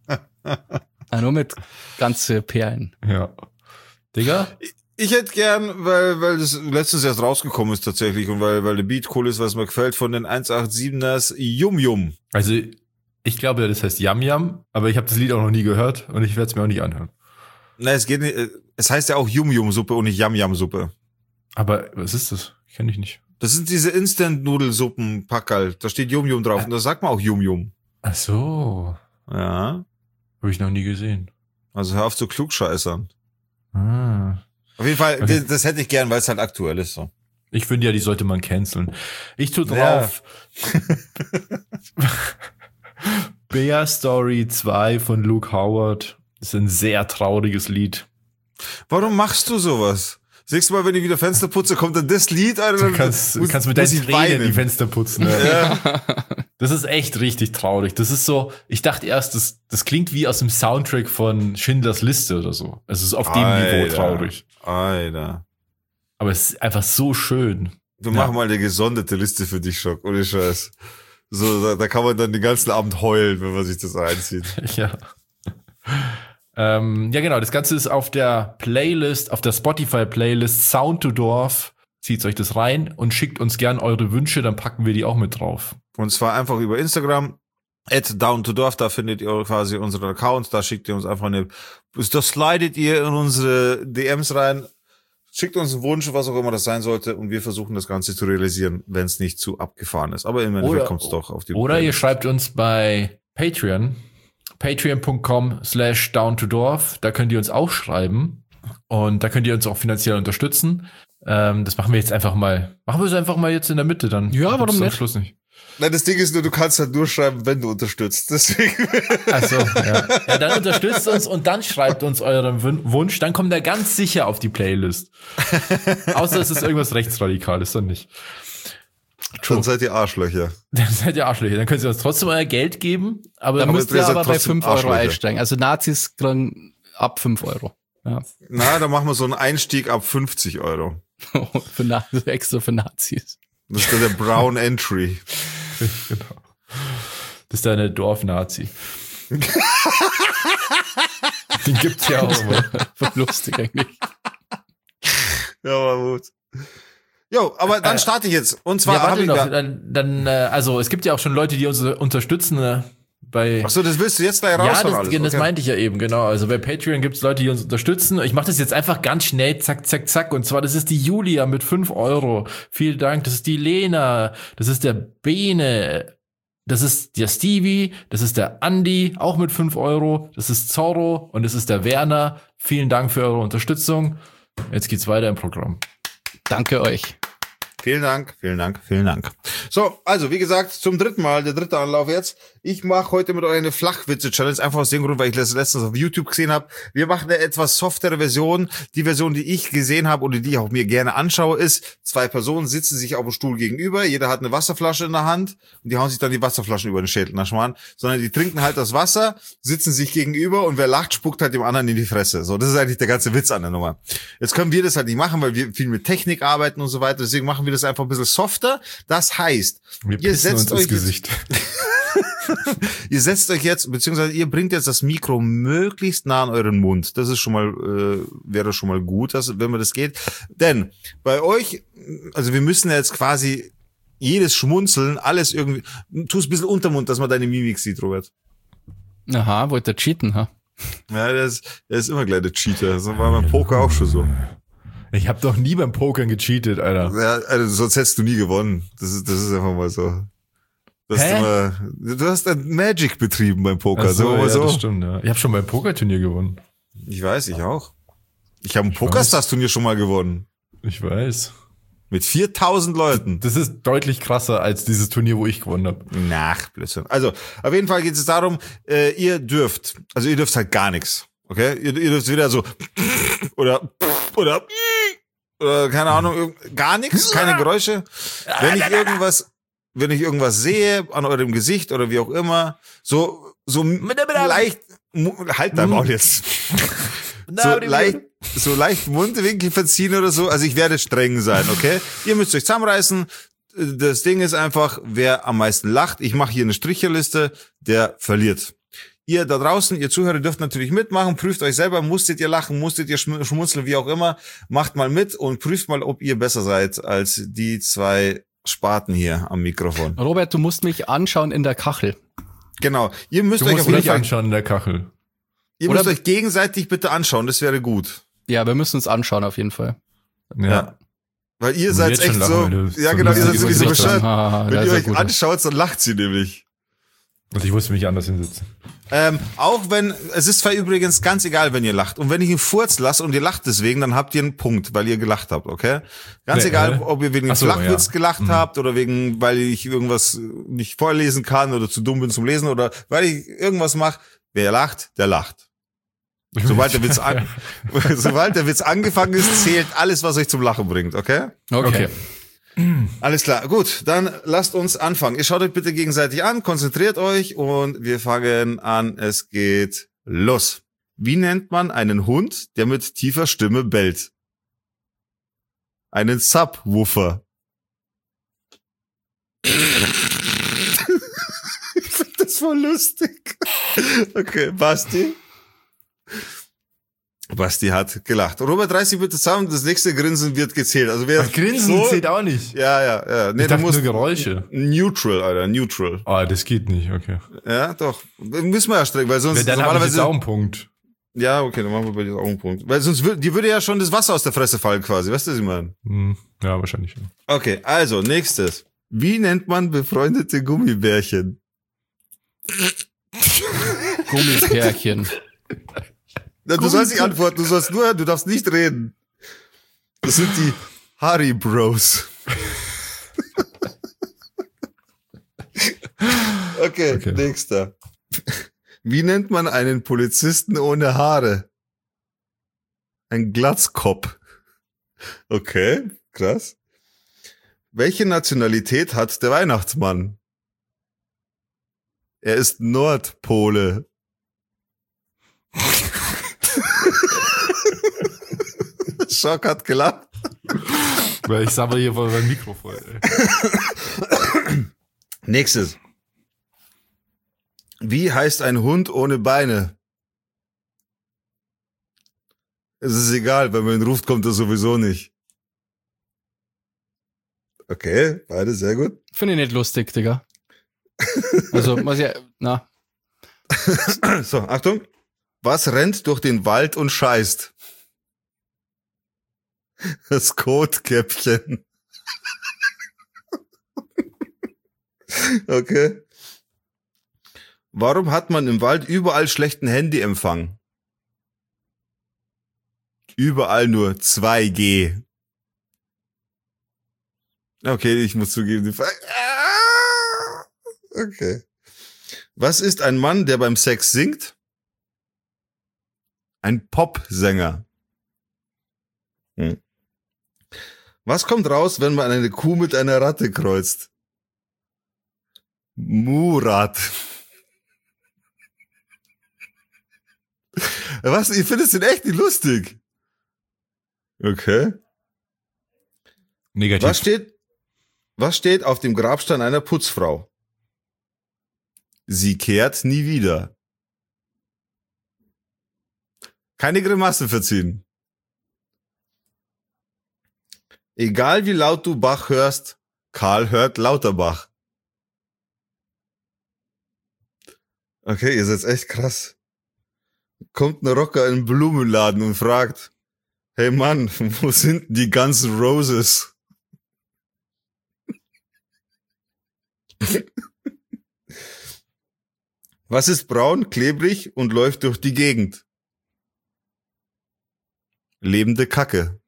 Nur mit ganze Perlen. Ja. Digga? Ich hätte gern, weil das letztens erst rausgekommen ist tatsächlich und weil der Beat cool ist, was mir gefällt, von den 187ers Yum Yum. Also ich glaube, das heißt Yum Yum, aber ich habe das Lied auch noch nie gehört und ich werde es mir auch nicht anhören. Na, es heißt ja auch Yum Yum Suppe und nicht Yum Yum Suppe. Aber was ist das? Kenn ich nicht. Das sind diese Instant-Nudelsuppen-Packerl. Da steht Yum Yum drauf und da sagt man auch Yum Yum. Ach so. Ja. Habe ich noch nie gesehen. Also hör auf zu klugscheißern. Ah. Auf jeden Fall, okay. Das hätte ich gern, weil es halt aktuell ist so. Ich finde ja, die sollte man canceln. Ich tue drauf. Ja. Bear Story 2 von Luke Howard. Das ist ein sehr trauriges Lied. Warum machst du sowas? Nächstes Mal, wenn ich wieder Fenster putze, kommt dann das Lied. Alter, du kannst mit deinen Tränen die Fenster putzen. Ne? Ja. Das ist echt richtig traurig. Das ist so, ich dachte erst, das klingt wie aus dem Soundtrack von Schindlers Liste oder so. Es ist auf dem Niveau traurig. Alter. Aber es ist einfach so schön. Du mach mal eine gesonderte Liste für dich, Schock, ohne Scheiß. So, da kann man dann den ganzen Abend heulen, wenn man sich das reinzieht. Ja. Ja, genau. Das Ganze ist auf der Playlist, auf der Spotify-Playlist Sound to Dorf. Zieht euch das rein und schickt uns gern eure Wünsche, dann packen wir die auch mit drauf. Und zwar einfach über Instagram, @downtodorf, da findet ihr quasi unseren Account, da schickt ihr uns einfach da slidet ihr in unsere DMs rein, schickt uns einen Wunsch, was auch immer das sein sollte, und wir versuchen das Ganze zu realisieren, wenn es nicht zu abgefahren ist. Aber im Endeffekt kommt es doch auf die Oder ihr schreibt uns bei Patreon, patreon.com/downtodorf, da könnt ihr uns auch schreiben und da könnt ihr uns auch finanziell unterstützen. Das machen wir jetzt einfach mal. Machen wir es einfach mal jetzt in der Mitte dann. Ja, warum Am nicht? Schluss nicht. Nein, das Ding ist nur, du kannst halt nur schreiben, wenn du unterstützt. Deswegen. Achso, ja. Ja, dann unterstützt uns und dann schreibt uns euren Wunsch. Dann kommt er ganz sicher auf die Playlist. Außer es ist irgendwas Rechtsradikales, dann nicht. Dann seid ihr Arschlöcher. Dann seid ihr Arschlöcher. Dann könnt ihr uns trotzdem euer Geld geben. Aber Da müsst ihr seid aber bei trotzdem 5 Euro Arschlöcher. einsteigen. Also Nazis kriegen ab 5 Euro. Ja. Na, dann machen wir so einen Einstieg ab 50 Euro. Extra für Nazis. Das ist dann der Brown Entry. Genau. Das ist deine Dorfnazi. Den gibt's ja auch immer. Voll lustig eigentlich. Ja, war gut. Jo, aber dann starte ich jetzt. Und zwar Ja, habe warte ich noch. Also es gibt ja auch schon Leute, die uns unterstützen bei. Achso, das willst du jetzt gleich raus? Ja, alles. das Okay. meinte ich ja eben, genau. Also bei Patreon gibt's Leute, die uns unterstützen. Ich mache das jetzt einfach ganz schnell, zack, zack, zack. Und zwar, das ist die Julia mit 5 Euro. Vielen Dank. Das ist die Lena. Das ist der Bene. Das ist der Stevie. Das ist der Andi, auch mit 5 Euro. Das ist Zorro. Und das ist der Werner. Vielen Dank für eure Unterstützung. Jetzt geht's weiter im Programm. Danke euch. Vielen Dank, vielen Dank, vielen Dank. So, also wie gesagt, zum dritten Mal, der dritte Anlauf jetzt. Ich mache heute mit euch eine Flachwitze-Challenge, einfach aus dem Grund, weil ich das letztens auf YouTube gesehen habe. Wir machen eine etwas softere Version. Die Version, die ich gesehen habe oder die ich auch mir gerne anschaue, ist, 2 Personen sitzen sich auf dem Stuhl gegenüber, jeder hat eine Wasserflasche in der Hand und die hauen sich dann die Wasserflaschen über den Schädel, na Schmarrn. Sondern die trinken halt das Wasser, sitzen sich gegenüber und wer lacht, spuckt halt dem anderen in die Fresse. So, das ist eigentlich der ganze Witz an der Nummer. Jetzt können wir das halt nicht machen, weil wir viel mit Technik arbeiten und so weiter. Deswegen machen wir das einfach ein bisschen softer. Das heißt, Wir ihr pissen setzt uns ins euch Gesicht. Ihr setzt euch jetzt, beziehungsweise ihr bringt jetzt das Mikro möglichst nah an euren Mund. Das ist schon mal, wäre schon mal gut, wenn man das geht. Denn bei euch, also wir müssen ja jetzt quasi jedes Schmunzeln, alles irgendwie, tu es ein bisschen Untermund, dass man deine Mimik sieht, Robert. Aha, wollt ihr cheaten, ha? Ja, der ist immer gleich der Cheater. Das war beim Poker auch schon so. Ich habe doch nie beim Pokern gecheatet, Alter. Ja, also sonst hättest du nie gewonnen. Das ist einfach mal so. Du hast ein Magic betrieben beim Poker. Ach so, sagen wir mal ja, das stimmt, ja. Ich habe schon beim Pokerturnier gewonnen. Ich weiß, ich auch. Ich habe ein Pokerstars-Turnier schon mal gewonnen. Ich weiß. Mit 4000 Leuten. Das ist deutlich krasser als dieses Turnier, wo ich gewonnen habe. Nach, Blödsinn. Also, auf jeden Fall geht es darum, ihr dürft halt gar nichts. Okay? Ihr dürft wieder so oder keine Ahnung, gar nichts, keine Geräusche. Wenn ich irgendwas sehe an eurem Gesicht oder wie auch immer, so leicht, halt dein Maul jetzt. So leicht Mundwinkel verziehen oder so. Also ich werde streng sein, okay? Ihr müsst euch zusammenreißen. Das Ding ist einfach, wer am meisten lacht, ich mache hier eine Stricherliste, der verliert. Ihr da draußen, ihr Zuhörer, dürft natürlich mitmachen, prüft euch selber, musstet ihr lachen, musstet ihr schmunzeln, wie auch immer, macht mal mit und prüft mal, ob ihr besser seid als die 2 Spaten hier am Mikrofon. Robert, du musst mich anschauen in der Kachel. Genau. Ihr müsst Du euch musst auf jeden mich Fall anschauen in der Kachel. Ihr müsst euch gegenseitig bitte anschauen, das wäre gut. Ja, wir müssen uns anschauen auf jeden Fall. Ja. Weil ihr Und seid jetzt echt schon so, lachen, ja so genau, ihr seid lustige sowieso Gesichter. bescheuert. Ah, Wenn da ihr ist er euch gut. anschaut, dann lacht sie nämlich. Also ich musste mich anders hinsetzen. Auch wenn, es ist zwar übrigens ganz egal, wenn ihr lacht. Und wenn ich einen Furz lasse und ihr lacht deswegen, dann habt ihr einen Punkt, weil ihr gelacht habt, okay? Ganz Nee, egal, ob ihr wegen dem ach so, Flachwitz ja. gelacht habt oder wegen, weil ich irgendwas nicht vorlesen kann oder zu dumm bin zum Lesen oder weil ich irgendwas mache. Wer lacht, der lacht. Sobald der Witz angefangen ist, zählt alles, was euch zum Lachen bringt, okay? Okay. Alles klar, gut, dann lasst uns anfangen. Ihr schaut euch bitte gegenseitig an, konzentriert euch und wir fangen an. Es geht los. Wie nennt man einen Hund, der mit tiefer Stimme bellt? Einen Subwoofer. Ich finde das voll lustig. Okay, Basti? Basti hat gelacht. Robert, reiß dich bitte zusammen, das nächste Grinsen wird gezählt. Also wer Grinsen zählt auch nicht. Ja. Nee, Ich dachte nur Geräusche. Neutral, Alter, neutral. Ah, das geht nicht, okay. Ja, doch. Müssen wir ja streng, weil sonst Dann habe ich jetzt auch einen Punkt. Ja, okay, dann machen wir bei dir auch einen Punkt. Weil sonst dir würde ja schon das Wasser aus der Fresse fallen quasi, weißt du, was ich meine? Ja, wahrscheinlich schon. Okay, also, nächstes. Wie nennt man befreundete Gummibärchen? Gummipärchen. Na, du sollst nicht antworten, du darfst nicht reden. Das sind Harry Bros. Okay, nächster. Wie nennt man einen Polizisten ohne Haare? Ein Glatzkopf. Okay, krass. Welche Nationalität hat der Weihnachtsmann? Er ist Nordpole. Schock hat gelacht. Weil ich sammle hier vor meinem Mikrofon. Nächstes. Wie heißt ein Hund ohne Beine? Es ist egal, wenn man ihn ruft, kommt er sowieso nicht. Okay, beide sehr gut. Finde ich nicht lustig, Digga. Also, was ja, na. So, Achtung. Was rennt durch den Wald und scheißt? Das Kotkäppchen. Okay. Warum hat man im Wald überall schlechten Handyempfang? Überall nur 2G. Okay, ich muss zugeben, die Frage. Okay. Was ist ein Mann, der beim Sex singt? Ein Popsänger. Was kommt raus, wenn man eine Kuh mit einer Ratte kreuzt? Murat. Was? Ich finde es denn echt nicht lustig. Okay. Negativ. Was steht auf dem Grabstein einer Putzfrau? Sie kehrt nie wieder. Keine Grimasse verziehen. Egal wie laut du Bach hörst, Karl hört Lauterbach. Okay, ihr seid echt krass. Kommt ein Rocker in einen Blumenladen und fragt, hey Mann, wo sind die Guns N' Roses? Was ist braun, klebrig und läuft durch die Gegend? Lebende Kacke.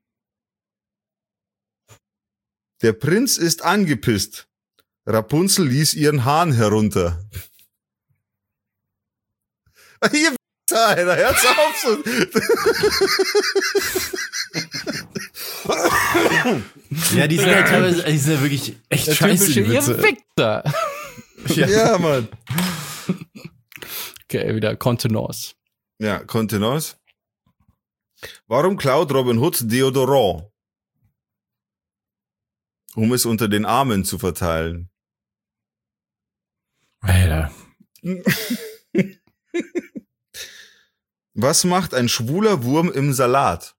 Der Prinz ist angepisst. Rapunzel ließ ihren Hahn herunter. Ihr Alter, hört's auf so. Ja, die sind ja teilweise, die sind ja wirklich echt Der scheiße, die typische Witze. Victor. Ja, Mann. Okay, wieder Kontenance. Ja, Kontenance. Warum klaut Robin Hood Deodorant? Um es unter den Armen zu verteilen. Alter. Was macht ein schwuler Wurm im Salat?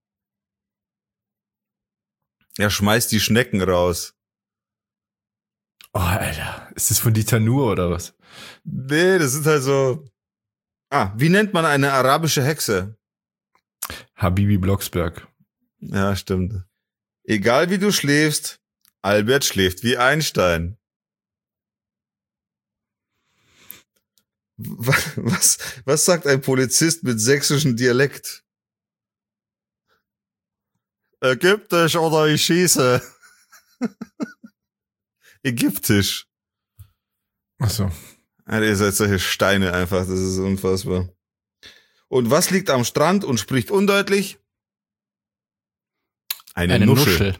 Er schmeißt die Schnecken raus. Oh, Alter. Ist das von Dieter Nuhr oder was? Nee, das ist halt so... wie nennt man eine arabische Hexe? Habibi Blocksberg. Ja, stimmt. Egal wie du schläfst, Albert schläft wie Einstein. Was sagt ein Polizist mit sächsischem Dialekt? Ägyptisch oder ich schieße? Ägyptisch. Ach so. Alter, ihr seid solche Steine einfach, das ist unfassbar. Und was liegt am Strand und spricht undeutlich? Eine Nuschel.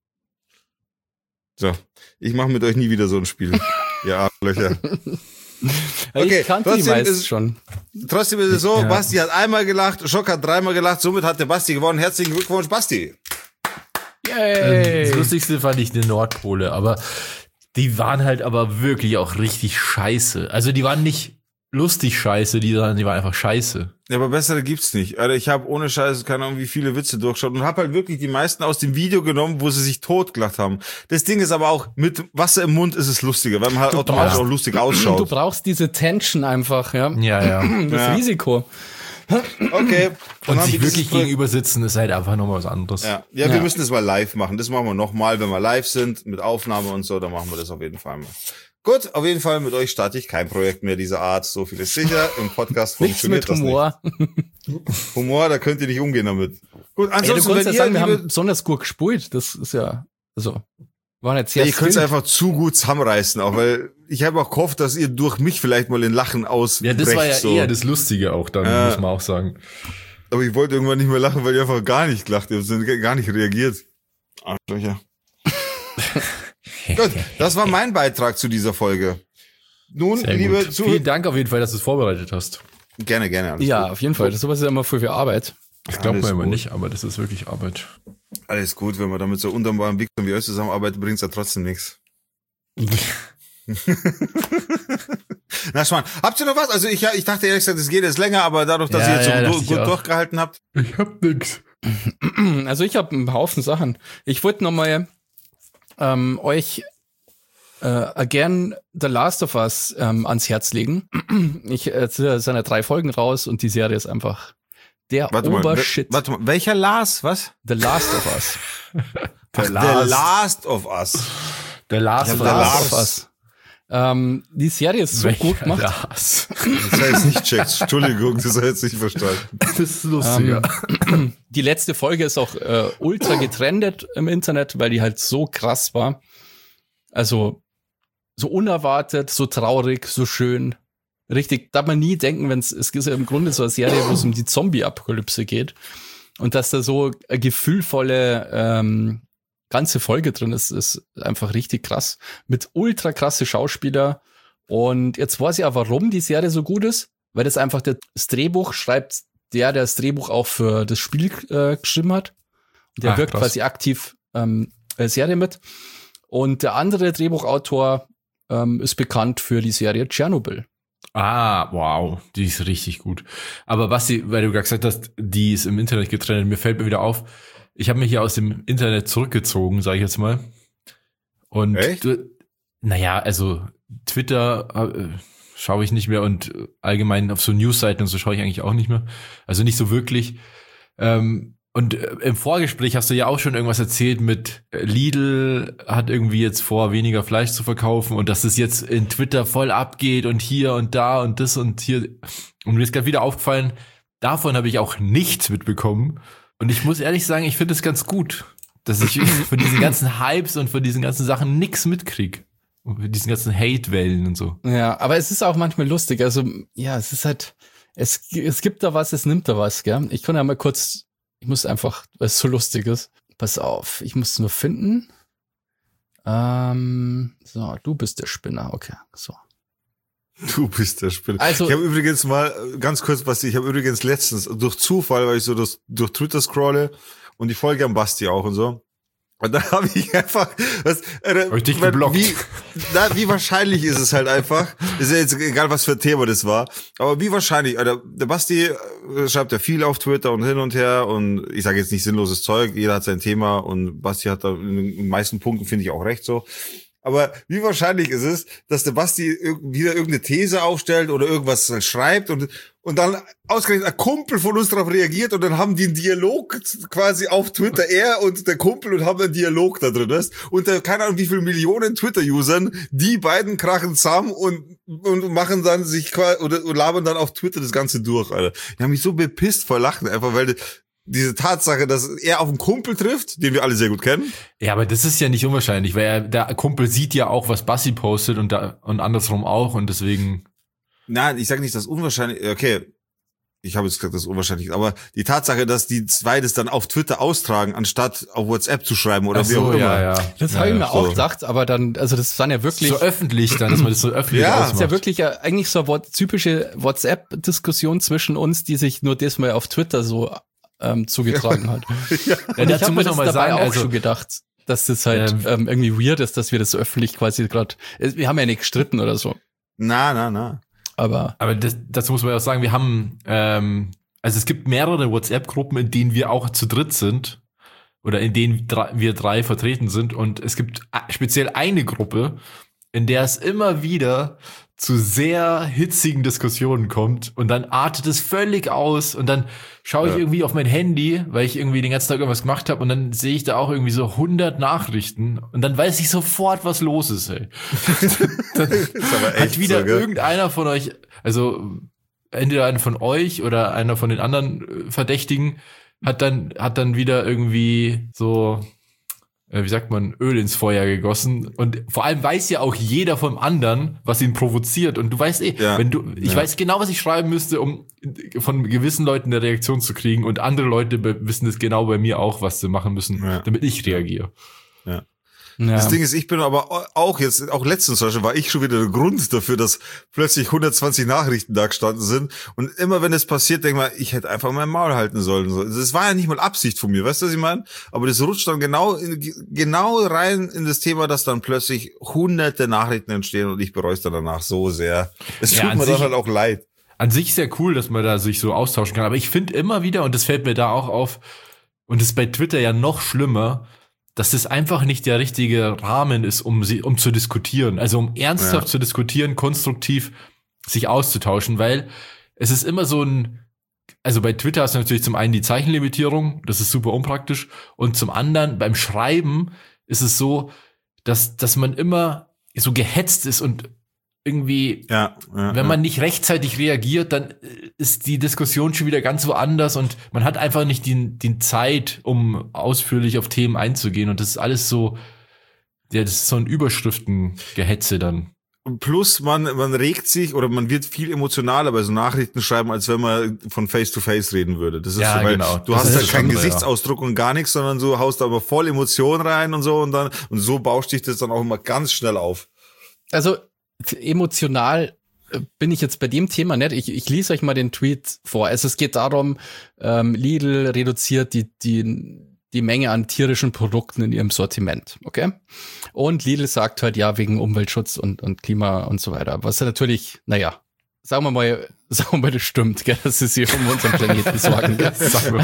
So, ich mache mit euch nie wieder so ein Spiel. Ihr Arschlöcher. Okay, ich kannte die meist schon. Trotzdem ist es so, Ja. Basti hat einmal gelacht, Schock hat dreimal gelacht, somit hat der Basti gewonnen. Herzlichen Glückwunsch, Basti. Yay. Das Lustigste fand ich die Nordpole, aber die waren halt aber wirklich auch richtig scheiße. Also die waren nicht lustig scheiße, die waren einfach scheiße. Ja, aber bessere gibt's nicht. Alter, ich habe ohne Scheiße keine Ahnung, wie viele Witze durchgeschaut und habe halt wirklich die meisten aus dem Video genommen, wo sie sich totgelacht haben. Das Ding ist aber auch, mit Wasser im Mund ist es lustiger, weil man halt automatisch brauchst- auch lustig Du ausschaut. brauchst diese Tension einfach, ja. Ja. Das Ja. Risiko. Okay. Und haben sich wir wirklich dieses Projekt- gegenüber sitzen ist halt einfach nochmal was anderes. Ja, wir müssen das mal live machen. Das machen wir nochmal, wenn wir live sind, mit Aufnahme und so, dann machen wir das auf jeden Fall mal. Gut, auf jeden Fall mit euch starte ich kein Projekt mehr dieser Art. So viel ist sicher. Im Podcast Nichts funktioniert mit Humor. das nicht. Humor, da könnt ihr nicht umgehen damit. Gut, Ey, du ansonsten, kannst ja sagen, wir liebe, haben besonders gut gespielt. Das ist ja, also, war nicht sehr ihr könnt es skilled. einfach zu gut zusammenreißen, auch weil ich habe auch gehofft, dass ihr durch mich vielleicht mal in Lachen ausbrecht. Ja, das war ja so. eher das Lustige auch dann, Ja. muss man auch sagen. Aber ich wollte irgendwann nicht mehr lachen, weil ihr einfach gar nicht gelacht habt, gar nicht reagiert. Arschlöcher. Gut, das war mein Beitrag zu dieser Folge. Nun, Sehr liebe gut. Zuhörer, Vielen Dank auf jeden Fall, dass du es vorbereitet hast. gerne. Alles Ja, gut. auf jeden Fall. Das sowas ist ja immer viel Arbeit. Das glaubt Alles man immer gut. nicht, aber das ist wirklich Arbeit. Alles gut, wenn man damit so undankbaren Wichsern wie euch zusammenarbeitet, bringt's ja trotzdem nichts. Na Schwan, habt ihr noch was? Also ich dachte ehrlich gesagt, es geht jetzt länger, aber dadurch, dass Ja, ihr jetzt ja, so dachte ich gut auch. durchgehalten habt. Ich hab nix. Also ich habe einen Haufen Sachen. Ich wollte nochmal euch gern The Last of Us ans Herz legen. Es sind ja 3 Folgen raus und die Serie ist einfach der Obershit. Warte mal, welcher Lars? Was? The Last of Us. The Last of Us. Der Lars. Ja, von der der Lars. of Us. Die Serie ist so gut gemacht. Lars. Das war jetzt nicht checkt. Entschuldigung, das war jetzt nicht verstanden. Das ist lustiger. Die letzte Folge ist auch ultra getrendet im Internet, weil die halt so krass war. Also so unerwartet, so traurig, so schön. Richtig, darf man nie denken, es ist ja im Grunde so eine Serie, wo es um die Zombie-Apokalypse geht. Und dass da so eine gefühlvolle ganze Folge drin ist einfach richtig krass. Mit ultra krasse Schauspieler. Und jetzt weiß ich auch, warum die Serie so gut ist. Weil das einfach das Drehbuch schreibt, der das Drehbuch auch für das Spiel geschrieben hat. Der Ach, wirkt krass. quasi aktiv Serie mit. Und der andere Drehbuchautor ist bekannt für die Serie Tschernobyl. Ah, wow, die ist richtig gut. Aber Basti, weil du gerade gesagt hast, die ist im Internet getrennt, mir fällt mir wieder auf, ich habe mich hier aus dem Internet zurückgezogen, sage ich jetzt mal. Und Echt? Naja, also Twitter schaue ich nicht mehr und allgemein auf so Newsseiten und so schaue ich eigentlich auch nicht mehr. Also nicht so wirklich. Und im Vorgespräch hast du ja auch schon irgendwas erzählt mit Lidl hat irgendwie jetzt vor, weniger Fleisch zu verkaufen und dass es jetzt in Twitter voll abgeht und hier und da und das und hier. Und mir ist gerade wieder aufgefallen, davon habe ich auch nichts mitbekommen. Und ich muss ehrlich sagen, ich finde es ganz gut, dass ich von diesen ganzen Hypes und von diesen ganzen Sachen nichts mitkriege. Und von diesen ganzen Hate-Wellen und so. Ja, aber es ist auch manchmal lustig. Also, ja, es ist halt, es gibt da was, es nimmt da was, gell? Ich kann ja mal kurz, ich muss einfach, weil es so lustig ist. Pass auf, ich muss es nur finden. So, du bist der Spinner, okay, so. Du bist der Spinner. Also- ich habe übrigens mal, ganz kurz, Basti, ich habe übrigens letztens durch Zufall, weil ich so durch Twitter scrolle und die Folge am Basti auch und so. Und dann habe ich einfach, Hab ich dich geblockt. Wie wahrscheinlich ist es halt einfach, ist ja jetzt egal, was für ein Thema das war, aber wie wahrscheinlich, Alter, der Basti schreibt ja viel auf Twitter und hin und her und ich sage jetzt nicht sinnloses Zeug, jeder hat sein Thema und Basti hat da in den meisten Punkten, finde ich, auch recht so. Aber wie wahrscheinlich ist es, dass der Basti wieder irgendeine These aufstellt oder irgendwas schreibt und dann ausgerechnet ein Kumpel von uns darauf reagiert und dann haben die einen Dialog quasi auf Twitter, er und der Kumpel und haben einen Dialog da drin, weißt? Und keine Ahnung, wie viele Millionen Twitter-Usern, die beiden krachen zusammen und machen dann sich quasi, oder labern dann auf Twitter das Ganze durch, Alter. Die haben mich so bepisst vor Lachen, einfach weil diese Tatsache, dass er auf einen Kumpel trifft, den wir alle sehr gut kennen. Ja, aber das ist ja nicht unwahrscheinlich, weil der Kumpel sieht ja auch, was Basti postet und andersrum auch und deswegen. Nein, ich sage nicht, dass unwahrscheinlich, okay, ich habe jetzt gesagt, das ist unwahrscheinlich, aber die Tatsache, dass die zwei das dann auf Twitter austragen, anstatt auf WhatsApp zu schreiben oder Ach wie so, auch immer. ja. Das Ja, habe ich mir ja, auch so. gedacht, aber dann, also das waren ja wirklich, So öffentlich dann, dass man das so öffentlich Ja, ausmacht. das ist ja wirklich eigentlich so eine typische WhatsApp-Diskussion zwischen uns, die sich nur diesmal auf Twitter so zugetragen hat. Ja, Und ich dazu habe mir muss das man mal dabei sagen, auch also, schon gedacht, dass das halt irgendwie weird ist, dass wir das so öffentlich quasi gerade, wir haben ja nicht gestritten oder so, Na. aber aber dazu muss man ja auch sagen, wir haben, also es gibt mehrere WhatsApp-Gruppen, in denen wir auch zu dritt sind oder in denen wir 3 vertreten sind und es gibt speziell eine Gruppe, in der es immer wieder zu sehr hitzigen Diskussionen kommt und dann artet es völlig aus und dann schaue ich irgendwie auf mein Handy, weil ich irgendwie den ganzen Tag irgendwas gemacht habe und dann sehe ich da auch irgendwie so 100 Nachrichten und dann weiß ich sofort, was los ist, ey. Dann hat wieder so, irgendeiner von euch, also entweder einer von euch oder einer von den anderen Verdächtigen hat dann wieder irgendwie so, wie sagt man, Öl ins Feuer gegossen und vor allem weiß ja auch jeder vom anderen, was ihn provoziert und du weißt ich weiß genau, was ich schreiben müsste, um von gewissen Leuten eine Reaktion zu kriegen und andere Leute wissen es genau bei mir auch, was sie machen müssen, damit ich reagiere. Ja. Das Ding ist, ich bin aber auch letztens zum Beispiel war ich schon wieder der Grund dafür, dass plötzlich 120 Nachrichten da gestanden sind. Und immer wenn das passiert, denke ich mal, ich hätte einfach mein Maul halten sollen. Das war ja nicht mal Absicht von mir, weißt du, was ich meine? Aber das rutscht dann genau rein in das Thema, dass dann plötzlich hunderte Nachrichten entstehen und ich bereue es dann danach so sehr. Es tut mir dann halt auch leid. An sich sehr cool, dass man da sich so austauschen kann. Aber ich finde immer wieder, und das fällt mir da auch auf, und das ist bei Twitter ja noch schlimmer, dass das einfach nicht der richtige Rahmen ist, um zu diskutieren. Also um ernsthaft zu diskutieren, konstruktiv sich auszutauschen, weil es ist immer so also bei Twitter hast du natürlich zum einen die Zeichenlimitierung, das ist super unpraktisch, und zum anderen beim Schreiben ist es so, dass man immer so gehetzt ist und irgendwie, wenn man nicht rechtzeitig reagiert, dann ist die Diskussion schon wieder ganz woanders und man hat einfach nicht die Zeit, um ausführlich auf Themen einzugehen und das ist alles so, das ist so ein Überschriftengehetze dann. Plus man regt sich oder man wird viel emotionaler bei so Nachrichten schreiben, als wenn man von Face to Face reden würde. Das ist so, weil du hast ja keinen Gesichtsausdruck und gar nichts, sondern du haust da aber voll Emotion rein und so und so bauscht dich das dann auch immer ganz schnell auf. Also emotional bin ich jetzt bei dem Thema nicht. Ich lese euch mal den Tweet vor. Also es geht darum, Lidl reduziert die Menge an tierischen Produkten in ihrem Sortiment, okay? Und Lidl sagt halt, ja, wegen Umweltschutz und Klima und so weiter. Was ja natürlich, sagen wir mal, das stimmt, gell, dass sie sich um unseren Planeten sorgen. Gell?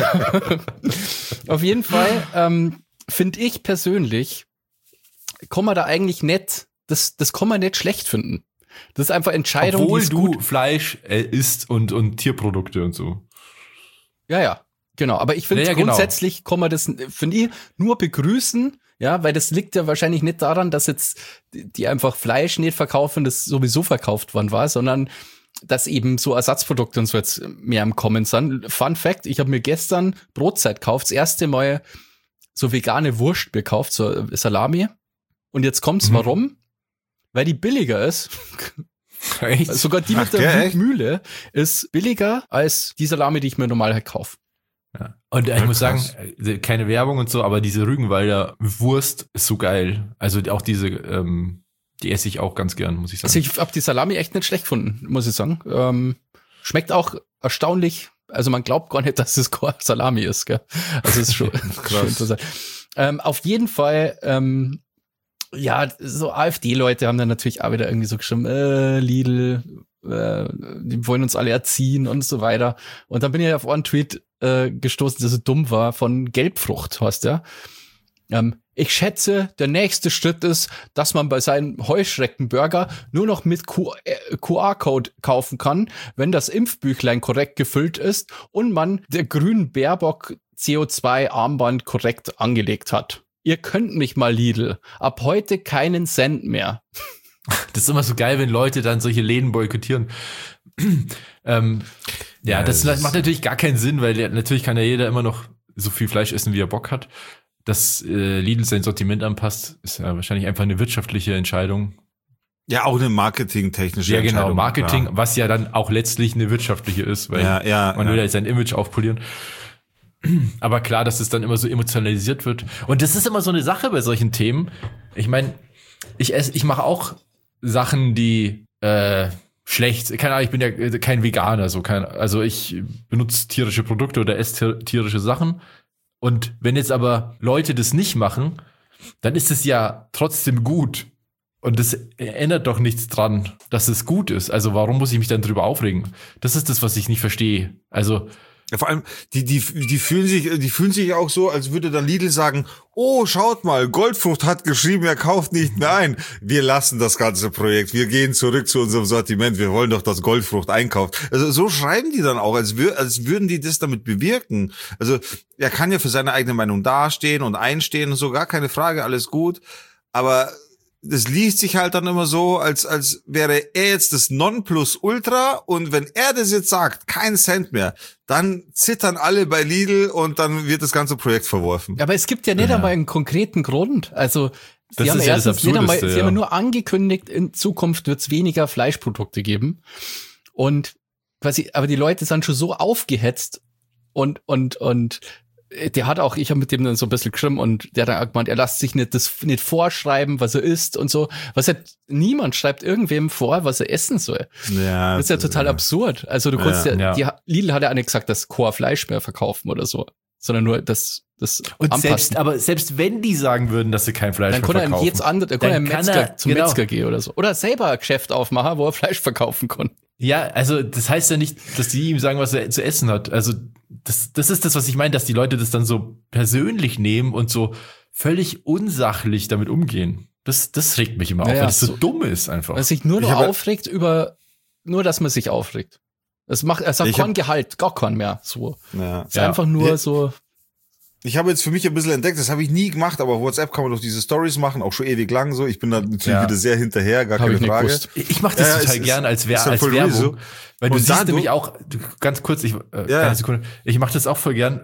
Auf jeden Fall finde ich persönlich, kann man da eigentlich nicht, das kann man nicht schlecht finden. Das ist einfach Entscheidung, obwohl du Fleisch isst und Tierprodukte und so. Ja, genau. Aber ich finde grundsätzlich kann man das, finde ich, nur begrüßen, ja, weil das liegt ja wahrscheinlich nicht daran, dass jetzt die einfach Fleisch nicht verkaufen, das sowieso verkauft worden war, sondern dass eben so Ersatzprodukte und so jetzt mehr im Kommen sind. Fun Fact, ich habe mir gestern Brotzeit gekauft, das erste Mal so vegane Wurst gekauft, so Salami. Und jetzt kommt's, warum? Weil die billiger ist. Echt? Sogar die mit der Mühle ist billiger als die Salami, die ich mir normal halt kaufe. Ja. Und ich muss sagen, keine Werbung und so, aber diese Rügenwalder Wurst ist so geil. Also auch diese, die esse ich auch ganz gern, muss ich sagen. Also ich habe die Salami echt nicht schlecht gefunden, muss ich sagen. Schmeckt auch erstaunlich. Also man glaubt gar nicht, dass es Salami ist, gell? Also es ist schon, schon interessant. Auf jeden Fall, ja, so AfD-Leute haben dann natürlich auch wieder irgendwie so geschrieben, Lidl, die wollen uns alle erziehen und so weiter. Und dann bin ich auf einen Tweet gestoßen, der so dumm war, von Gelbfrucht, heißt der. Ich schätze, der nächste Schritt ist, dass man bei seinem Heuschreckenburger nur noch mit QR-Code kaufen kann, wenn das Impfbüchlein korrekt gefüllt ist und man der grünen Baerbock CO2-Armband korrekt angelegt hat. Ihr könnt mich mal, Lidl. Ab heute keinen Cent mehr. Das ist immer so geil, wenn Leute dann solche Läden boykottieren. Das macht natürlich gar keinen Sinn, weil natürlich kann ja jeder immer noch so viel Fleisch essen, wie er Bock hat. Dass Lidl sein Sortiment anpasst, ist ja wahrscheinlich einfach eine wirtschaftliche Entscheidung. Ja, auch eine marketingtechnische Entscheidung. Ja, genau, Marketing, klar. Was ja dann auch letztlich eine wirtschaftliche ist, weil man will ja sein Image aufpolieren. Aber klar, dass es dann immer so emotionalisiert wird. Und das ist immer so eine Sache bei solchen Themen. Ich meine, ich mache auch Sachen, die schlecht, keine Ahnung, ich bin ja kein Veganer, also ich benutze tierische Produkte oder esse tierische Sachen. Und wenn jetzt aber Leute das nicht machen, dann ist es ja trotzdem gut. Und das ändert doch nichts dran, dass es gut ist. Also warum muss ich mich dann drüber aufregen? Das ist das, was ich nicht verstehe. Also Ja, vor allem, die fühlen sich auch so, als würde dann Lidl sagen, oh, schaut mal, Goldfrucht hat geschrieben, er kauft nicht mehr ein. Wir lassen das ganze Projekt, wir gehen zurück zu unserem Sortiment, wir wollen doch, dass Goldfrucht einkauft. Also so schreiben die dann auch, als würden die das damit bewirken. Also er kann ja für seine eigene Meinung dastehen und einstehen und so, gar keine Frage, alles gut. Aber das liest sich halt dann immer so, als wäre er jetzt das Nonplusultra und wenn er das jetzt sagt, kein Cent mehr, dann zittern alle bei Lidl und dann wird das ganze Projekt verworfen. Aber es gibt ja nicht einmal einen konkreten Grund. Also das sie haben ist ja das erstens nicht einmal, Absurdeste, sie haben nur angekündigt, in Zukunft wird es weniger Fleischprodukte geben. Und quasi, aber die Leute sind schon so aufgehetzt und der hat auch, ich habe mit dem dann so ein bisschen geschrieben und der hat dann gemeint, er lässt sich nicht vorschreiben, was er isst und so. Niemand schreibt irgendwem vor, was er essen soll. Ja, das ist ja total absurd. Also du kannst Lidl hat ja auch nicht gesagt, dass kein Fleisch mehr verkaufen oder so, sondern nur das und anpassen. selbst wenn die sagen würden, dass sie kein Fleisch mehr verkaufen, dann kann er zum Metzger gehen oder so. Oder selber ein Geschäft aufmachen, wo er Fleisch verkaufen kann. Ja, also das heißt ja nicht, dass die ihm sagen, was er zu essen hat. Also das ist das, was ich meine, dass die Leute das dann so persönlich nehmen und so völlig unsachlich damit umgehen. Das regt mich immer auf, weil das so dumm ist einfach. Weil sich nur aufregt nur, dass man sich aufregt. Er sagt kein Gehalt, gar kein mehr. So. Ja. Ist einfach nur so. Ich habe jetzt für mich ein bisschen entdeckt, das habe ich nie gemacht, aber auf WhatsApp kann man doch diese Stories machen, auch schon ewig lang so. Ich bin da natürlich wieder sehr hinterher, gar keine Frage. Ich mache das total gern als Werbung. So. Weil du siehst nämlich auch, ganz kurz, eine Sekunde, ich mache das auch voll gern,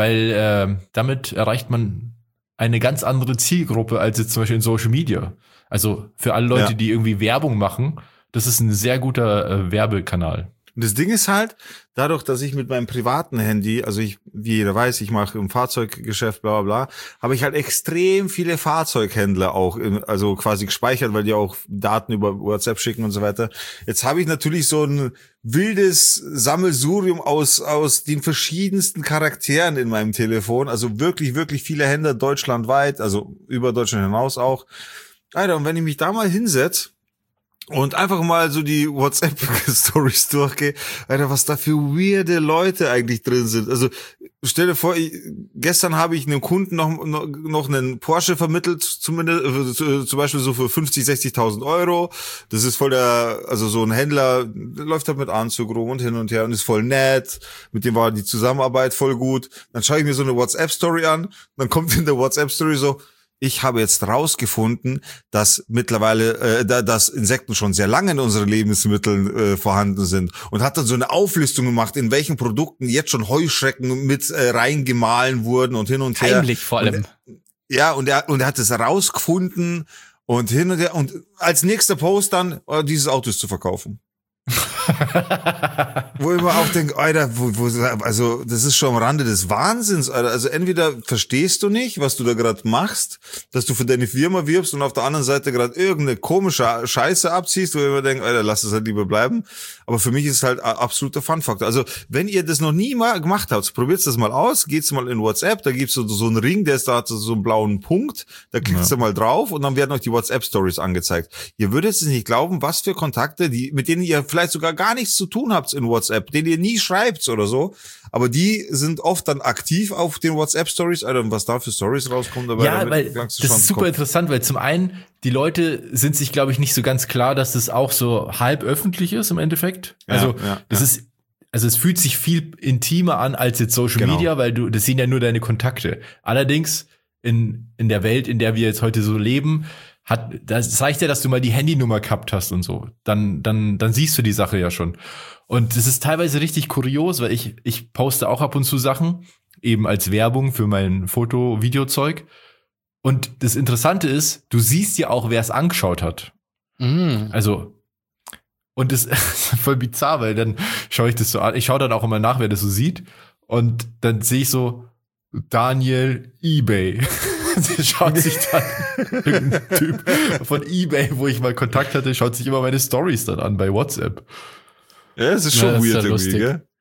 weil damit erreicht man eine ganz andere Zielgruppe als jetzt zum Beispiel in Social Media. Also für alle Leute, die irgendwie Werbung machen, das ist ein sehr guter Werbekanal. Und das Ding ist halt, dadurch, dass ich mit meinem privaten Handy, also wie jeder weiß, ich mache im Fahrzeuggeschäft, bla bla bla, habe ich halt extrem viele Fahrzeughändler auch, also quasi gespeichert, weil die auch Daten über WhatsApp schicken und so weiter. Jetzt habe ich natürlich so ein wildes Sammelsurium aus den verschiedensten Charakteren in meinem Telefon, also wirklich, wirklich viele Händler deutschlandweit, also über Deutschland hinaus auch. Alter, und wenn ich mich da mal hinsetze, und einfach mal so die WhatsApp-Stories durchgehe, Alter, was da für weirde Leute eigentlich drin sind. Also stell dir vor, gestern habe ich einem Kunden noch einen Porsche vermittelt, zumindest zum Beispiel so für 50.000, 60.000 Euro. Das ist voll also so ein Händler, der läuft halt mit Anzug rum und hin und her und ist voll nett. Mit dem war die Zusammenarbeit voll gut. Dann schaue ich mir so eine WhatsApp-Story an, dann kommt in der WhatsApp-Story so, ich habe jetzt rausgefunden, dass mittlerweile, dass Insekten schon sehr lange in unseren Lebensmitteln vorhanden sind und hat dann so eine Auflistung gemacht, in welchen Produkten jetzt schon Heuschrecken mit reingemahlen wurden und hin und her. Heimlich vor allem. Und er hat es rausgefunden und hin und her und als nächster Post dann, dieses Auto ist zu verkaufen. Wo ich mir auch denke, Alter, also das ist schon am Rande des Wahnsinns, Alter. Also entweder verstehst du nicht, was du da gerade machst, dass du für deine Firma wirbst und auf der anderen Seite gerade irgendeine komische Scheiße abziehst, wo ich mir denke, Alter, lass es halt lieber bleiben. Aber für mich ist es halt ein absoluter Fun-Faktor. Also wenn ihr das noch nie mal gemacht habt, probiert das mal aus, geht's mal in WhatsApp, da gibt's so einen Ring, der ist da, hat so einen blauen Punkt, da klickt ihr mal drauf und dann werden euch die WhatsApp-Stories angezeigt. Ihr würdet es nicht glauben, was für Kontakte, mit denen ihr vielleicht sogar gar nichts zu tun habt in WhatsApp, denen ihr nie schreibt oder so, aber die sind oft dann aktiv auf den WhatsApp-Stories, Alter, und was da für Stories rauskommt. Aber ja, weil das ist super interessant, weil zum einen, die Leute sind sich, glaube ich, nicht so ganz klar, dass das auch so halb öffentlich ist im Endeffekt. Also es fühlt sich viel intimer an als jetzt Social Media, weil das sehen ja nur deine Kontakte. Allerdings in der Welt, in der wir jetzt heute so leben, das reicht ja, dass du mal die Handynummer gehabt hast und so. Dann siehst du die Sache ja schon. Und das ist teilweise richtig kurios, weil ich poste auch ab und zu Sachen, eben als Werbung für mein Foto-Video-Zeug. Und das Interessante ist, du siehst ja auch, wer es angeschaut hat. Also, und das ist voll bizarr, weil dann schaue ich das so an. Ich schaue dann auch immer nach, wer das so sieht. Und dann sehe ich so, Daniel eBay. Schaut sich dann irgendein Typ von eBay, wo ich mal Kontakt hatte, schaut sich immer meine Stories dann an bei WhatsApp. Ja, es ist schon weird irgendwie, gell?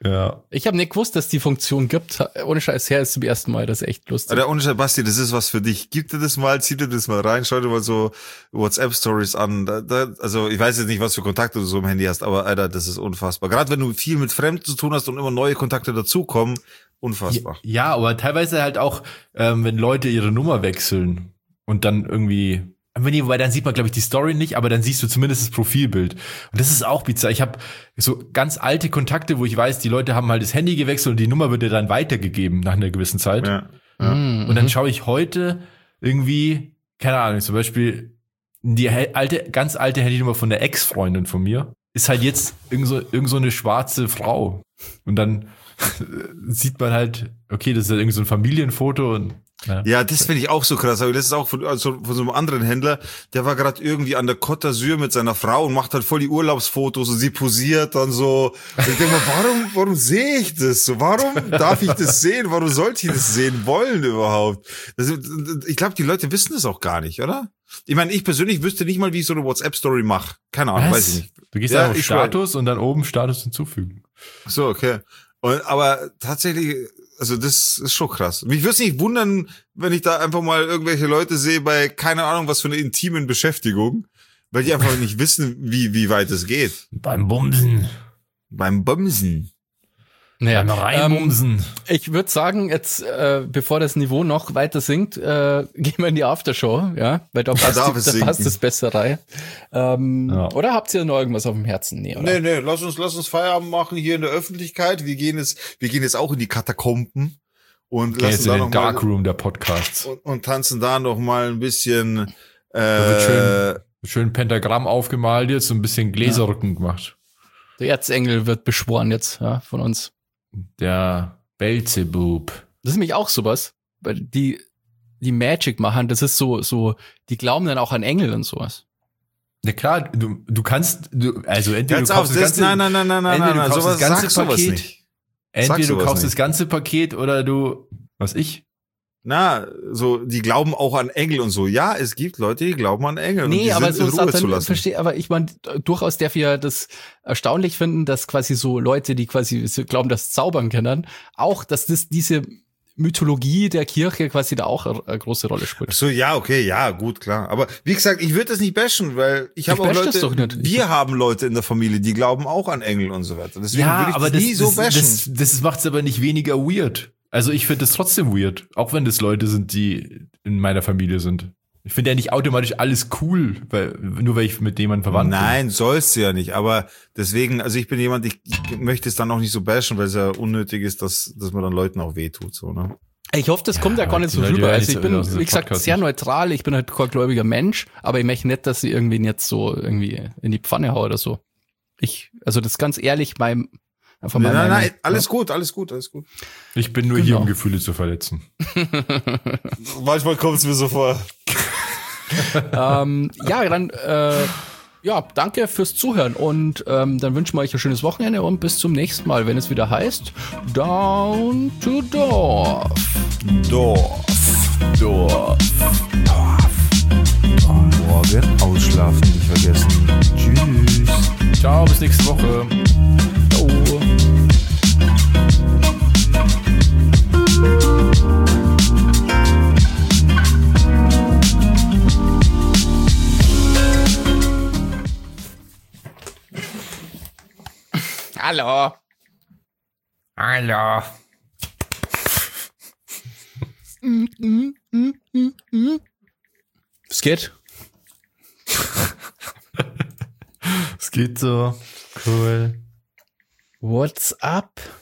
Ja. Ich habe nicht gewusst, dass die Funktion gibt. Ohne Scheiß her ist zum ersten Mal. Das ist echt lustig. Alter, ohne Scheiß, Basti, das ist was für dich. Gib dir das mal, zieh dir das mal rein, schau dir mal so WhatsApp-Stories an. Also ich weiß jetzt nicht, was für Kontakte du so im Handy hast, aber Alter, das ist unfassbar. Gerade wenn du viel mit Fremden zu tun hast und immer neue Kontakte dazukommen, unfassbar. Ja, aber teilweise halt auch, wenn Leute ihre Nummer wechseln und dann irgendwie, weil dann sieht man, glaube ich, die Story nicht, aber dann siehst du zumindest das Profilbild. Und das ist auch bizarr. Ich habe so ganz alte Kontakte, wo ich weiß, die Leute haben halt das Handy gewechselt und die Nummer wird dir dann weitergegeben nach einer gewissen Zeit. Ja. Und dann schaue ich heute irgendwie, keine Ahnung, zum Beispiel die ganz alte Handynummer von der Ex-Freundin von mir ist halt jetzt irgend so eine schwarze Frau. Und dann sieht man halt, okay, das ist halt irgend so ein Familienfoto und Ja, das finde ich auch so krass. Aber das ist auch von so einem anderen Händler, der war gerade irgendwie an der Côte d'Azur mit seiner Frau und macht halt voll die Urlaubsfotos und sie posiert dann so. Und ich denke mal, warum sehe ich das so? Warum darf ich das sehen? Warum sollte ich das sehen wollen überhaupt? Ich glaube, die Leute wissen das auch gar nicht, oder? Ich meine, ich persönlich wüsste nicht mal, wie ich so eine WhatsApp-Story mache. Keine Ahnung, weiß ich nicht. Du gehst einfach auf Status und dann oben Status hinzufügen. So, okay. Aber tatsächlich, also das ist schon krass. Mich würde es nicht wundern, wenn ich da einfach mal irgendwelche Leute sehe bei keine Ahnung was für eine intimen Beschäftigung, weil die einfach nicht wissen, wie weit es geht. Beim Bumsen. Naja, beim Reinbumsen. Ich würde sagen, jetzt, bevor das Niveau noch weiter sinkt, gehen wir in die Aftershow, ja, weil da passt das besser rein. Oder habt ihr noch irgendwas auf dem Herzen? Nee, oder? Nee, lass uns Feierabend machen hier in der Öffentlichkeit. Wir gehen jetzt auch in die Katakomben und lassen da in noch den Darkroom der Podcasts und tanzen da noch mal ein bisschen schön Pentagramm aufgemalt jetzt, so ein bisschen Gläserrücken gemacht. Der Erzengel wird beschworen jetzt, ja, von uns. Der Belzebub. Das ist nämlich auch sowas, weil die Magic machen, das ist so, die glauben dann auch an Engel und sowas. Ja klar, du kannst, also entweder Jetzt du kaufst das ganze, nein, sowas, das ganze sag Paket, nicht. entweder du kaufst nicht. das ganze Paket oder die glauben auch an Engel und so. Ja, es gibt Leute, die glauben an Engel und die aber sind in Ruhe zu lassen. Verstehe, aber ich meine, durchaus darf ich ja das erstaunlich finden, dass quasi so Leute, die quasi glauben, das Zaubern können, auch, dass diese Mythologie der Kirche quasi da auch eine große Rolle spielt. So, ja, okay, ja, gut, klar. Aber wie gesagt, ich würde das nicht bashen, weil ich habe auch Leute, wir haben Leute in der Familie, die glauben auch an Engel und so weiter. Deswegen würde ich das nie so bashen. Das macht's aber nicht weniger weird. Also ich finde das trotzdem weird, auch wenn das Leute sind, die in meiner Familie sind. Ich finde ja nicht automatisch alles cool, nur weil ich mit jemandem verwandt bin. Nein, sollst du ja nicht. Aber deswegen, also ich bin jemand, ich möchte es dann auch nicht so bashen, weil es ja unnötig ist, dass man dann Leuten auch wehtut, so, ne? Ich hoffe, das kommt ja gar nicht so rüber. Also ich bin, wie gesagt, sehr neutral. Ich bin halt kein gläubiger Mensch, aber ich möchte nicht, dass sie irgendwen jetzt so irgendwie in die Pfanne hauen oder so. Also das ist ganz ehrlich, nein, alles gut. Ich bin nur hier, um Gefühle zu verletzen. Manchmal kommt es mir so vor. Danke fürs Zuhören und dann wünschen wir euch ein schönes Wochenende und bis zum nächsten Mal, wenn es wieder heißt Down to Dorf. Morgen ausschlafen nicht vergessen. Tschüss. Ciao, bis nächste Woche. Ciao. Hallo. Es geht. Es geht so. Cool. What's up?